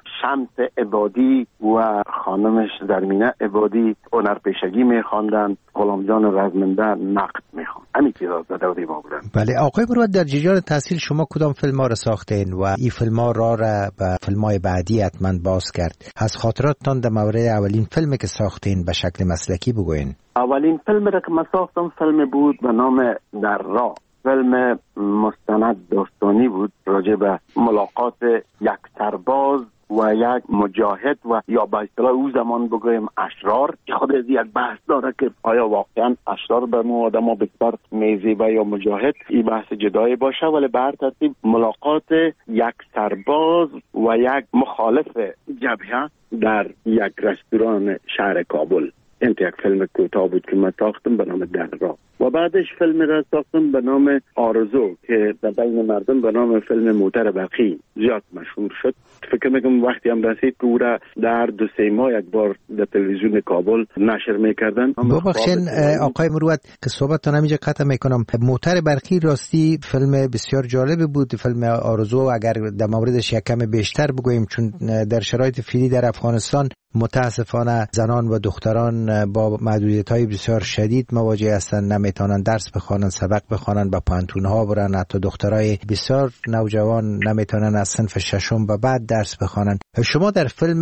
شمس عبادی و خانمش زرمینه عبادی هنرپیشگی میخواندن، غلام جان رزمنده نقد میخواند. همین چیزا در دوره ما بودن. بله آقای مروت، در جریان تحصیل شما کدام فیلم ها را ساختین و این فیلم ها را به فیلم های بعدی حتما باز کرد؟ از خاطراتتان در مورد اولین فیلمی که ساختین به شکل مسلکی بگوین. اولین فیلم را که من ساختم فیلم بود به نام در راه. فیلم مستند داستانی بود راجع به ملاقات یک سرباز و یک مجاهد و یا به اصطلاح او زمان بگویم اشرار. خود از یک بحث داره که آیا واقعا اشرار به ما آدم ها بسیار میزیبه یا مجاهد، این بحث جدایی باشه. ولی به هر ترتیب ملاقات یک سرباز و یک مخالف جبهه در یک رستوران شهر کابل. این یک فیلم کوتاه بود که من ساختم به نام در راه و بعدش فیلم را ساختم به نام آرزو که در بین مردم به نام فیلم موتر برقی زیاد مشهور شد. فکر میکنم وقتی هم رسید که او را در 2-3 ماه یک بار در تلویزیون کابل نشر میکردن. ببخشید آقای مروت که صحبتتون همینجا قطع میکنم. موتر برقی راستی فیلم بسیار جالب بود. فیلم آرزو اگر در موردش یک کم بیشتر بگوییم، چون در شرایط فعلی در افغانستان متاسفانه زنان و دختران با محدودیت‌های بسیار شدید مواجه هستند، نمیتونن درس بخوانن، سبق بخوانن، با پانتون‌ها برن. حتی دخترای بسیار نوجوان نمیتونن از صنف ششم به بعد درس بخوانن. شما در فیلم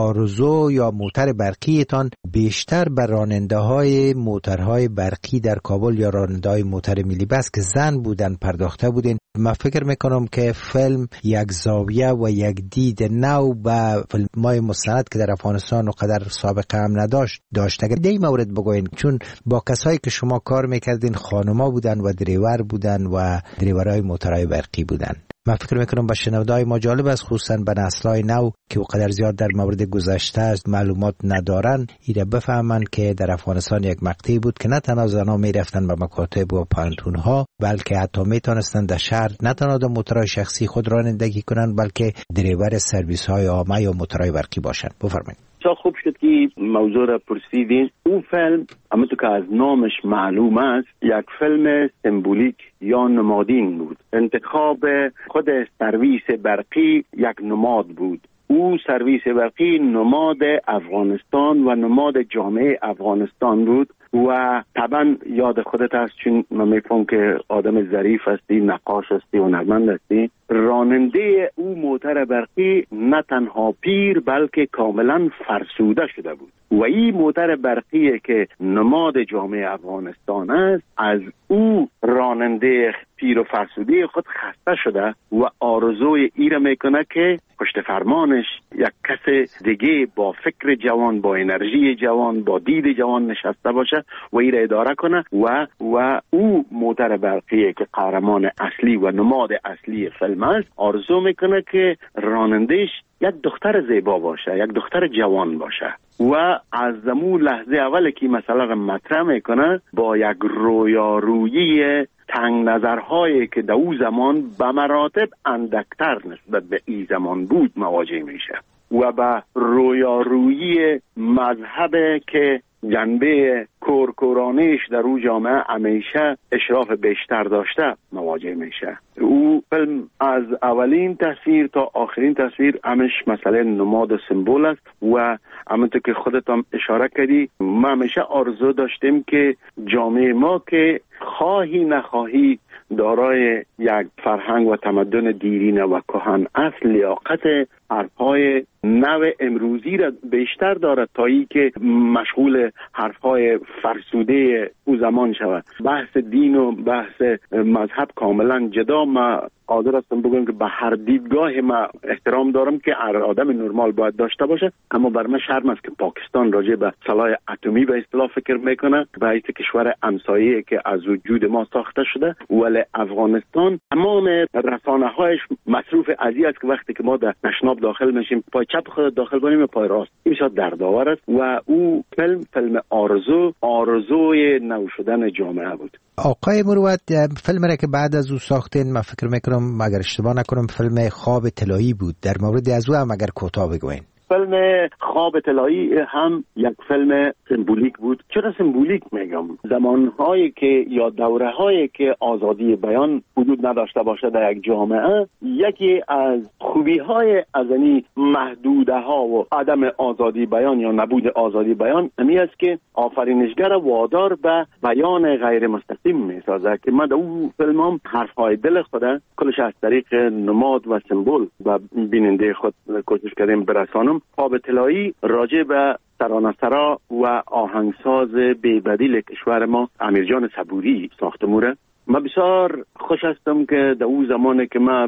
آرزو یا موتر برقیتان بیشتر به راننده‌های موترهای برقی در کابل یا راننده‌های موتر ملی بس که زن بودن پرداخته بودین. من فکر میکنم که فیلم یک زاویه و یک دید نو به فیلم‌های مستند که در افغانستان و قدر سابقه هم داشت. اگر دی مورد بگوین، چون با کسایی که شما کار میکردین خانوما بودن و دریور بودن و دریورای موترهای برقی بودن. من فکر میکنم به شنونده‌های ما جالب است، خصوصا به نسل‌های نو که قدر زیاد در مورد گذشته معلومات ندارن، اینا بفهمن که در افغانستان یک مقطعی بود که نه تنها زن‌ها میرفتن به مکاتب و پانتون‌ها، بلکه حتی میتونستن در شهر نه تنها در موترهای شخصی خود رانندگی کنن، بلکه دریور سرویس‌های عامه یا موترهای برقی باشن. بفرمایید. چه خوب شد که موضوع را پرسیدین. اون فیلم همونطور که از نامش معلوم است یک فیلم سمبولیک یا نمادین بود. انتخاب خود سرویس برقی یک نماد بود. او سرویس برقی نماد افغانستان و نماد جامعه افغانستان بود و طبعا یاد خودت هست، چون من میفهم که آدم ظریف هستی، نقاش هستی، هنرمند هستی. راننده او موتر برقی نه تنها پیر بلکه کاملا فرسوده شده بود و این موتر برقی که نماد جامعه افغانستان است از او راننده پیر و فرسوده خود خسته شده و آرزوی ای را میکنه که پشت فرمانش یک کس دیگه با فکر جوان، با انرژی جوان، با دید جوان نشسته باشه بشه و این را اداره کنه و او موتر برقی که قهرمان اصلی و نماد اصلی فیلم است آرزو میکنه که رانندهش یک دختر زیبا باشه، یک دختر جوان باشه و از زمون لحظه اول که مثلا مطرح میکنه با یک رویارویی تنگ نظرهایی که در او زمان به مراتب اندکتر نسبت به این زمان بود مواجه میشه و به رویارویی مذهب که جنبه کورکورانیش در او جامعه همیشه اشراف بیشتر داشته مواجه میشه. او فیلم از اولین تصویر تا آخرین تصویر همش مسئله نماد و سمبول است و همونطور که خودت هم اشاره کردی ما همیشه آرزو داشتیم که جامعه ما که خواهی نخواهی دارای یک فرهنگ و تمدن دیرینه و کهن اصل لیاقت حرفهای نو امروزی را بیشتر دارد تا ای که مشغول حرفهای فرسوده او زمان شود. بحث دین و بحث مذهب کاملا جدا. ما قادر هستم بگم که به هر دیدگاه ما احترام دارم که هر آدم نرمال باید داشته باشه، اما بر من شرم است که پاکستان راجع به سلاح اتمی به اصطلاح فکر میکنه و این کشور همسایه که از وجود ما ساخته شده، ولی افغانستان تمام رسانه‌هایش مصروف ازی است که وقتی که ما در تشناب داخل میشیم پای چپ خود داخل کنیم و پای راست. این بسیار دردآور است و او فیلم آرزوی نو شدن جامعه بود. آقای مروت، فیلم را که بعد از او ساختین من فکر میکنم اگر اشتباه نکنم فیلم خواب طلایی بود، در مورد از او هم اگر کوتاه بگوین. فیلم خواب طلایی هم یک فیلم سمبولیک بود. چرا سمبولیک میگم؟ زمانهایی که یا دورهایی که آزادی بیان وجود نداشته باشه در یک جامعه، یکی از خوبی‌های از این محدوده ها و عدم آزادی بیان یا نبود آزادی بیان امی است که آفرینشگر وادار به بیان غیر مستقیم میسازه که ما در اون فیلمام حرفهای دل خود کلش از طریق نماد و سمبول و بیننده خود کوشش کردیم برسانم. خواب طلایی راجع به ترانه‌سرا و آهنگساز بی‌بدیل کشور ما امیرجان صبوری ساختموره. من بسیار خوش هستم که در اون زمانی که من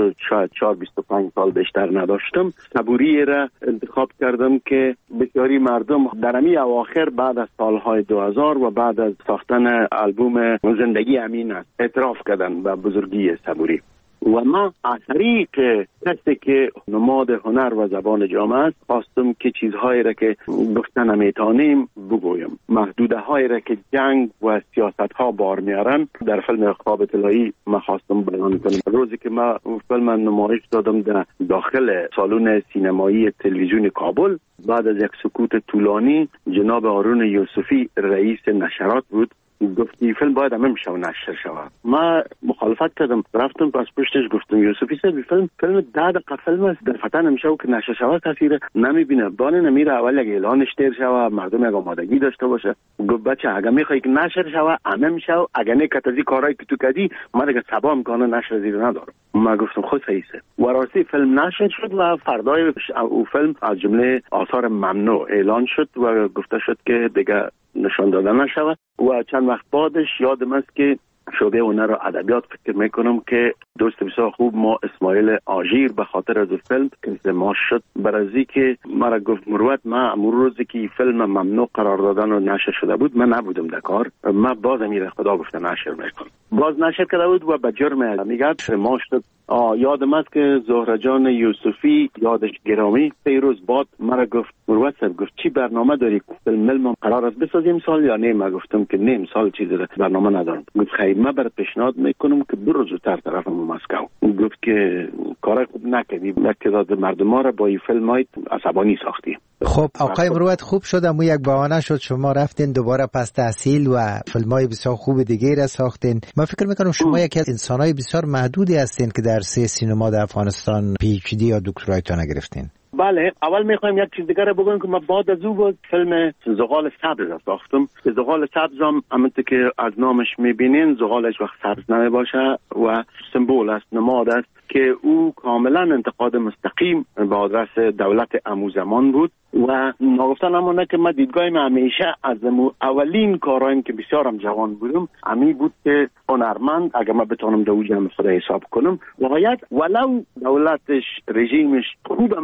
24-25 سال بیشتر نداشتم صبوری را انتخاب کردم که بسیاری مردم در امی اواخر بعد از سالهای 2000 و بعد از ساختن آلبوم زندگی امین است اعتراف کردن به بزرگی صبوری و ما از طریق کسی که نماد هنر و زبان جامعه است خواستم که چیزهایی را که گفتن نمیتونیم بگویم، محدوده هایی را که جنگ و سیاست ها بار میارن در فیلم خواب طلایی ما خواستم بیان کنم. روزی که ما فیلم نمایش دادم در داخل سالن سینمایی تلویزیون کابل، بعد از یک سکوت طولانی جناب هارون یوسفی رئیس نشرات بود گفتی فیلم باید همه میشه و نشر شود. ما مخالفت کردم، رفتم پس پشتش گفتم یوسفی صاحب فیلم 10 دقیقه فیلم است در فتن نمیشه و که نشر شود تاثیر نمیبینه. بانه نمیره اول اگه اعلانش تیر شود مردم یک آمادگی داشته باشه. گفت بچه اگه میخوای که نشر شود همه میشه و اگه نه کتازی کارایی که تو کردی ما دیگه صبا امکانه نشر زیر ندارم. ما گفتم خود صحیحه و راستی فیلم نشر شد و فردای او فیلم از جمله آثار ممنوع اعلان شد و گفته شد که دیگه نشان دادن نشود و چند وقت بعدش یادم است که شعبه هنر و ادبیات فکر میکنم که دوست بسیار خوب ما اسماعیل آژیر به خاطر از فیلم انضمام شد برازی که مرا گفت مروت ما امروز روزی که فیلم ممنوع قرار دادن و نشر شده بود من نبودم در کار، ما باز امیر خدا گفته نشر میکنم، باز نشر کرده بود و به جرم میگه ما شد. یادم است که زهره جان یوسفی یادش گرامی پیروز باد مرا گفت مروت صاحب گفت چی برنامه داری فیلم قرار است بسازیم سال یا نه؟ ما گفتم که نه سال چیزی برنامه ندارم. گفت خیر من برات پیشنهاد میکنم که برو زودتر طرف مسکو. گفت که کار خوب نکردی، تعداد مردم ها را با این فیلم های عصبانی ساختی. خب آقای مروت خوب شد اما یک بهانه شد شما رفتین دوباره پس تحصیل و فیلم‌های بسیار خوب دیگه را ساختین. من فکر میکنم شما یکی از انسان‌های بسیار محدودی هستین که در سینما در افغانستان PhD یا دکترایتون گرفتین. بله، اول میخوایم یک چیز دیگه رو بگم که من بعد از او بود فیلم زغال سبز را ساختم. زغال سبز هم همونطور که از نامش میبینین زغالش وقت سبز نمیباشه و سمبول است، نماد است که او کاملا انتقاد مستقیم به آدرس دولت امو زمان بود و نگفتن همونه که من دیدگاهیم همیشه از اولین کارایم که بسیارم جوان بودم امی بود که هنرمند اگر من بتونم دو جمع خدا حساب کنم باید ولو دولتش رژیمش خوبم اگر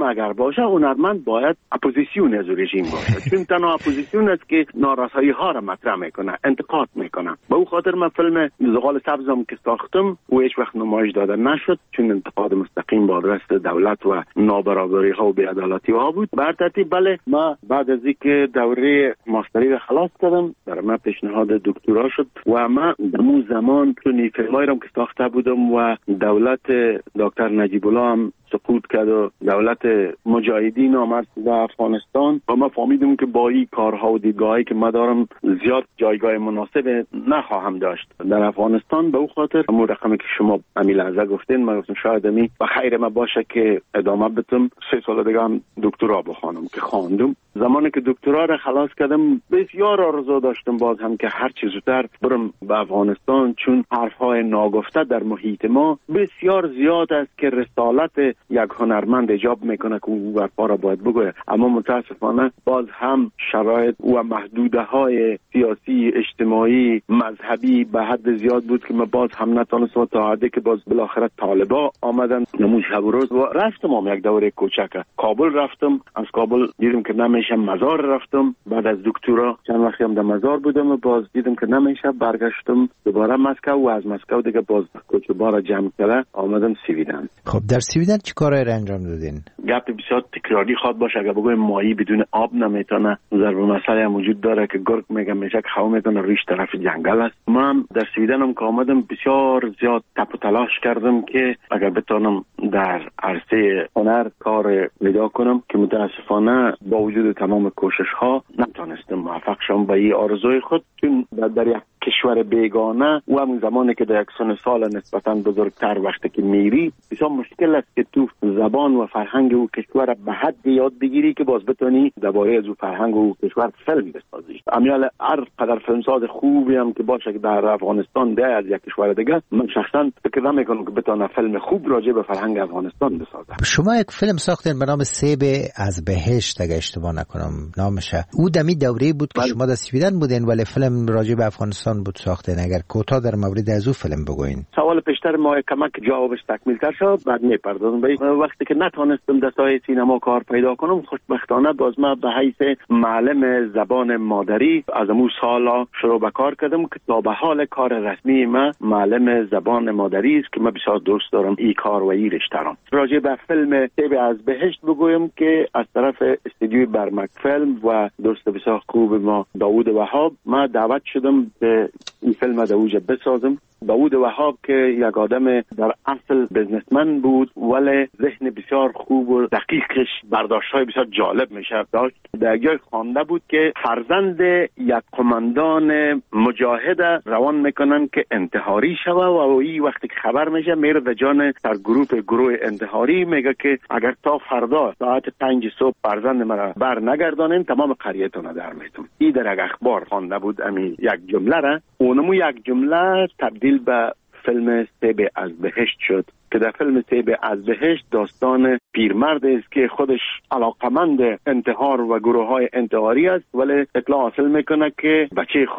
باشه، هنرمند باید اپوزیسیون از رژیم باشه. چون تنها اپوزیسیون است که نارسایی ها را مطرح میکنه، انتقاد میکنه. به او خاطر من فیلم زغال سبزم که ساختم و هیچ وقت نمایش داده نشد، چون انتقاد مستقیم با دست دولت و نابرابری ها و بی‌عدالتی ها بود. بر ترتیب بله، ما بعد از اینکه دوره ماستری را خلاص کردم، در من پیشنهاد دکترا شد و ما در اون زمان چون فیلمایی را که ساخته بودم و دولت دکتر نجیب الله هم سقوط کرد و دولت مجاهدین آمد در افغانستان و ما فهمیدیم که با این کارها و دیدگاهی که ما دارم زیاد جایگاه مناسب نخواهم داشت در افغانستان. به او خاطر همون رقمی که شما امی لحظه گفتین، ما گفتم شاید امی و خیر ما باشه که ادامه بدم 3 سال دیگه هم دکترا بخوانم که خواندم. زمانی که دکترا را خلاص کردم بسیار آرزو داشتم باز هم که هر چه زودتر برم به افغانستان، چون حرفهای ناگفته در محیط ما بسیار زیاد است که رسالت یک هنرمند ایجاب میکنه که او برپا را باید بگوید. اما متاسفانه باز هم شرایط و محدوده های سیاسی، اجتماعی، مذهبی به حد زیاد بود که من باز هم نتونستم تا حدی که باز بالاخره طالبا آمدن نمون شب و روز و رفتم هم یک دوره کوچک کابل رفتم. از کابل دیدم که نمیشه، مزار رفتم. بعد از دکترا چند وقتی هم در مزار بودم و باز دیدم که نمیشه، برگشتم دوباره مسکو و از مسکو دیگه باز کوچه‌بار جمع کرده آمدم سویدن. خب در سویدن چی کارایی را انجام دادین؟ گپ بسیار تکراری خواد باشه. اگه بگویم ماهی بدون آب نمیتونه، ضرب مسئله هم وجود داره که گرگ میشه که هوا میتونه ریش طرف جنگل است. ما هم در سویدن هم که آمدم بسیار زیاد تپ و تلاش کردم که اگر بتونم در عرصه هنر کار پیدا کنم که متاسفانه با وجود تمام کوشش ها نتونستم موفق شم به این آرزوی خود، چون در یک کشور بیگانه و همون زمانی که در یک سن سال نسبتاً بزرگتر وقتی که میری بسیار مشکل است که تو زبان و فرهنگ او کشور به حد یاد بگیری که باز بتونی درباره از او فرهنگ و کشور فیلم بسازی. امیال هر قدر فیلمساز خوبی هم که باشه که در افغانستان ده از یک کشور دیگه، من شخصا فکر نمیکنم که بتونه فیلم خوب راجع به فرهنگ افغانستان بسازه. شما یک فیلم ساختین به نام سیب از بهشت اگه اشتباه نکنم نامشه. او دمی دوره بود که شما در سویدن بودین ولی فیلم راجع به افغانستان بود ساختین. اگر کوتاه در مورد از او فیلم بگوین. سوال پیشتر ما کمک جوابش تکمیل‌تر شد، بعد میپردازم به وقتی که نتونستم در ساحه سینما کار پیدا کنم. خوشبختانه باز ما به حیث معلم زبان مادری از اون سالا شروع به کار کردم که تا به حال کار رسمی ما معلم زبان مادری است که من بسیار دوست دارم این کار و این رشته را. راجع به فیلم سیب از بهشت بگویم که از طرف استودیوی برمک فیلم و دوست بسیار خوب ما داوود وهاب ما دعوت شدم به این فیلم دوجه بسازم. داوود وهاب که یک آدم در اصل بزنسمن بود ولی ذهن بسیار خوب و دقیقش برداشت‌های بسیار جالب میشه داشت. در جای خوانده بود که فرزند یک قماندان مجاهد روان میکنن که انتحاری شوه و این وقتی که خبر میشه میره در جان در گروه انتحاری میگه که اگر تا فردا ساعت 5 صبح فرزند مرا بر نگردانین تمام قریتون رو در میتون. این در یک اخبار خوانده بود امی یک جمله را، اونمو یک جمله تبدیل به فیلم سیب از بهشت شد که در فیلم سیب از بهشت داستان پیرمرد است که خودش علاقمند انتحار و گروه‌های انتحاری است ولی اطلاع حاصل میکنه که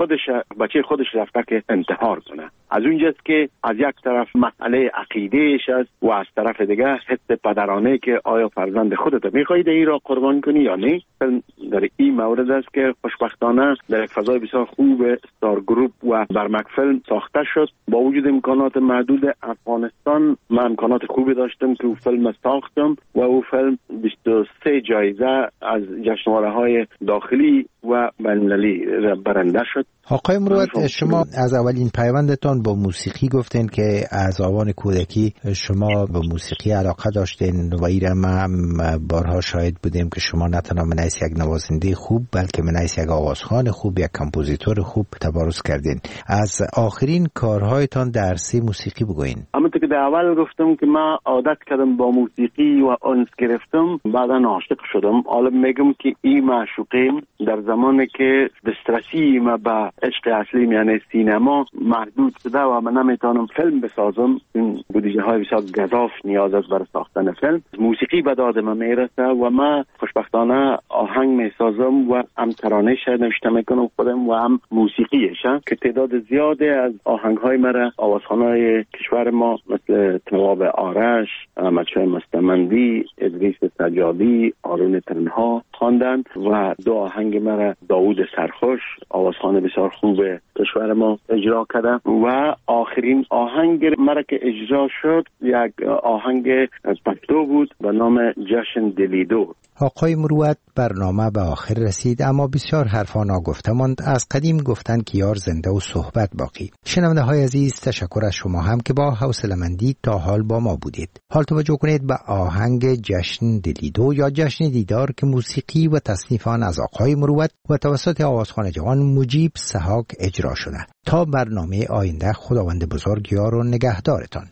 بچه خودش رفته که انتحار کنه. از اونجاست که از یک طرف مسئله عقیدهش است و از طرف دیگه حس پدرانه که آیا فرزند خودت میخوای این را قربان کنی یا نه. در این مورد است که خوشبختانه در یک فضای بسیار خوب استار گروپ و برمک فیلم ساخته شد. با وجود امکانات محدود افغانستان من امکانات خوبی داشتم که فیلم ساختم و او فیلم 23 جایزه از جشنواره‌های داخلی و بین‌المللی برنده شد. آقای مروت، شما از اولین پیوندتان با موسیقی گفتین که از آوان کودکی شما به موسیقی علاقه داشتین و ایران ما بارها شاهد بودیم که شما نه تنها منیس یک نوازنده خوب بلکه منیس یک آوازخوان خوب، یک کمپوزیتور خوب تبارز کردین. از آخرین کارهایتان در عرصه موسیقی بگوین. همونطور که در اول گفتم که من عادت کردم با موسیقی و انس گرفتم، بعدا عاشق شدم. حالا میگم که این معشوقیم در زمانی که دسترسی ما به عشق اصلی یعنی سینما محدود شده و من نمیتونم فیلم بسازم. این بودجه های بسیار گزاف نیاز است برای ساختن فیلم. موسیقی به داد من میرسه و من خوشبختانه آهنگ میسازم و هم ترانه نوشته میکنم خودم و هم موسیقیش که تعداد زیاده از آهنگ های مرا آوازخوان‌های کشور ما مثل نواب آرش، احمدشاه مستمندی، ادریس سجادی، آرون ترنها خواندند و دو آهنگ مرا داوود سرخوش آوازخوان بسیار خوب کشور ما اجرا کرده و آخرین آهنگ مرا که اجرا شد یک آهنگ پشتو بود به نام جشن دلیدو. آقای مروت، برنامه به آخر رسید، اما بسیار حرفا ناگفته ماند. از قدیم گفتند که یار زنده و صحبت باقی. شنونده های عزیز، تشکر از شما هم که با حوصله‌مندی تا حال با ما بودید. حال توجه کنید به آهنگ جشن دلیدو یا جشن دیدار که موسیقی و تصنیف آن از آقای مروت و توسط آوازخوان جوان مجیب سحاک اجرا شده. تا برنامه آینده، خداوند بزرگ یار و نگهدارتان.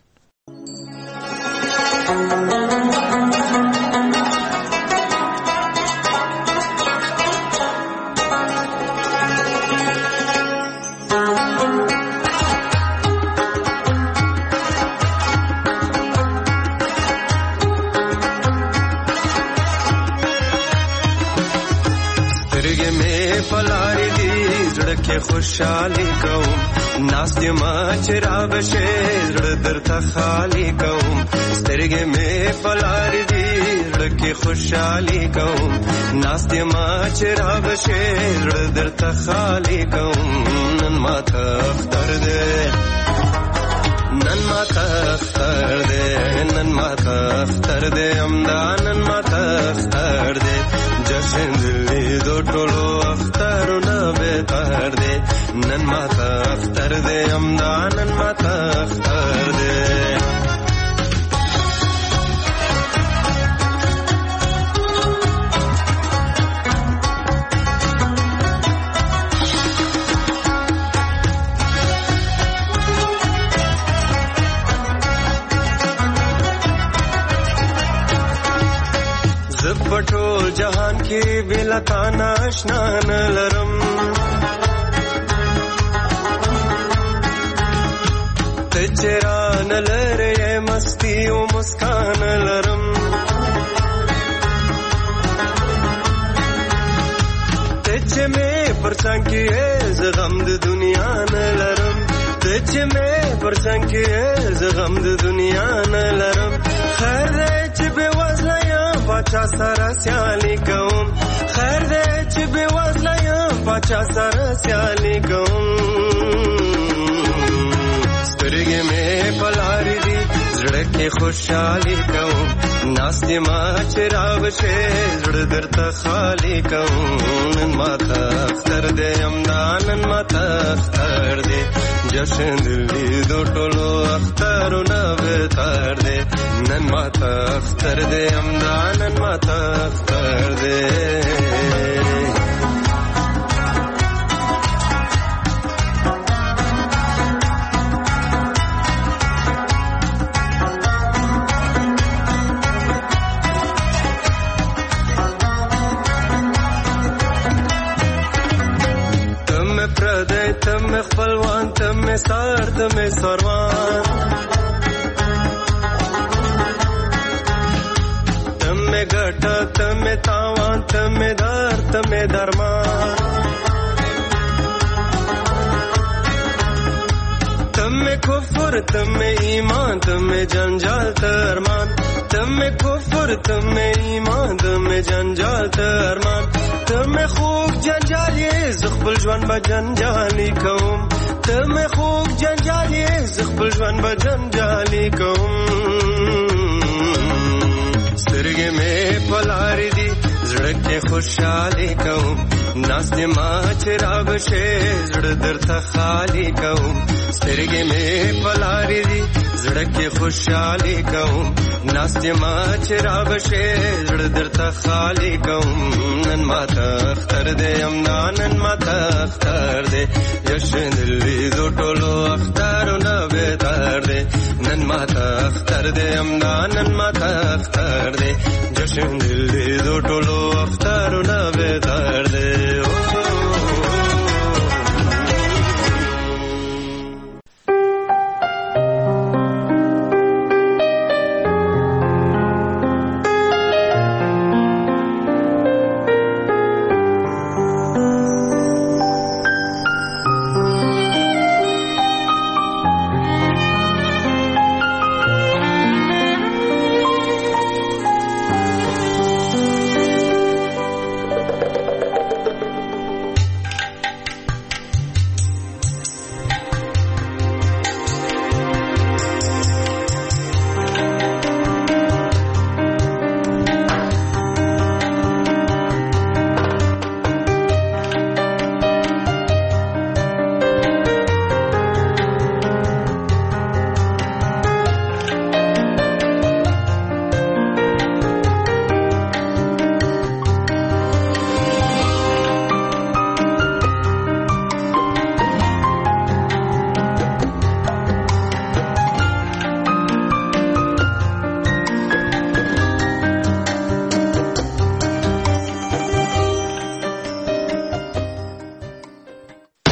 के खुशहाली कहूँ नास्ते माचरा बशे दर खाली कहूँ स्तिरगे में पलारी दी के खुशहाली कहूँ नास्ते माचरा बशे दर खाली कहूँ नन माथा अख्तर दे नन माथा अख्तर दे नन माथा अख्तर दे अमदा नन माथा अख्तर दे जशन दिल्ली दो टोलो अख्तर न बेतार दे नन माथा अख्तर दे अमदा नन माथा अख्तर दे पटोल जहान की बिलता नाशना न लरम तेरा न लरे ये मस्ती ओ मुस्कान लरम तेरे में परसंग की है ज़ग़म दुनिया न लरम तेरे में परसंग की है ज़ग़म दुनिया न लरम खैर रे चिबे वज़लाया पाचा सारा स्याली कहूँ खैर दे चिबे वज़लाया पाचा सारा स्याली कहूँ स्तिरगे में पलारी दी ज़ड़के खुशहाली कहूँ नास्ते माचरा बशे ज़ड़ खाली कहूँ नन माथा अख्तर दे अमदा नन माथा अख्तर दे जशन दिल्ली दो टोलो अख्तर न बेतार दे नन माथा अख्तर दे अमदा नन माथा अख्तर दे تم خپلوان تم سار تم سروان تم گټه تم تاوان تم دار تم درمان تم کفر تم ایمان تم جنجال ترمان تم کفر تم ایمان تم جنجال ترمان تم خوب جنجالی زخبل جوان با جنجالی کوم تم خوب جنجالی زخبل جوان با جنجالی کوم سترگے میں پلاری دی زڑکے خوشحالی کوم ناستے ماچرا بشے زڑ درتا خالی کوم سترگے میں پلاری دی زڑکے خوشحالی کوم ناستے ماچرا بشے زڑ درتا خالی کوم نن ماتا اختر دے امنا نن ماتا اختر دے یشن دلی دو ٹولو اختر نہ بیدار دے نن ماتا اختر دے امنا نن ماتا اختر دے جشن دلی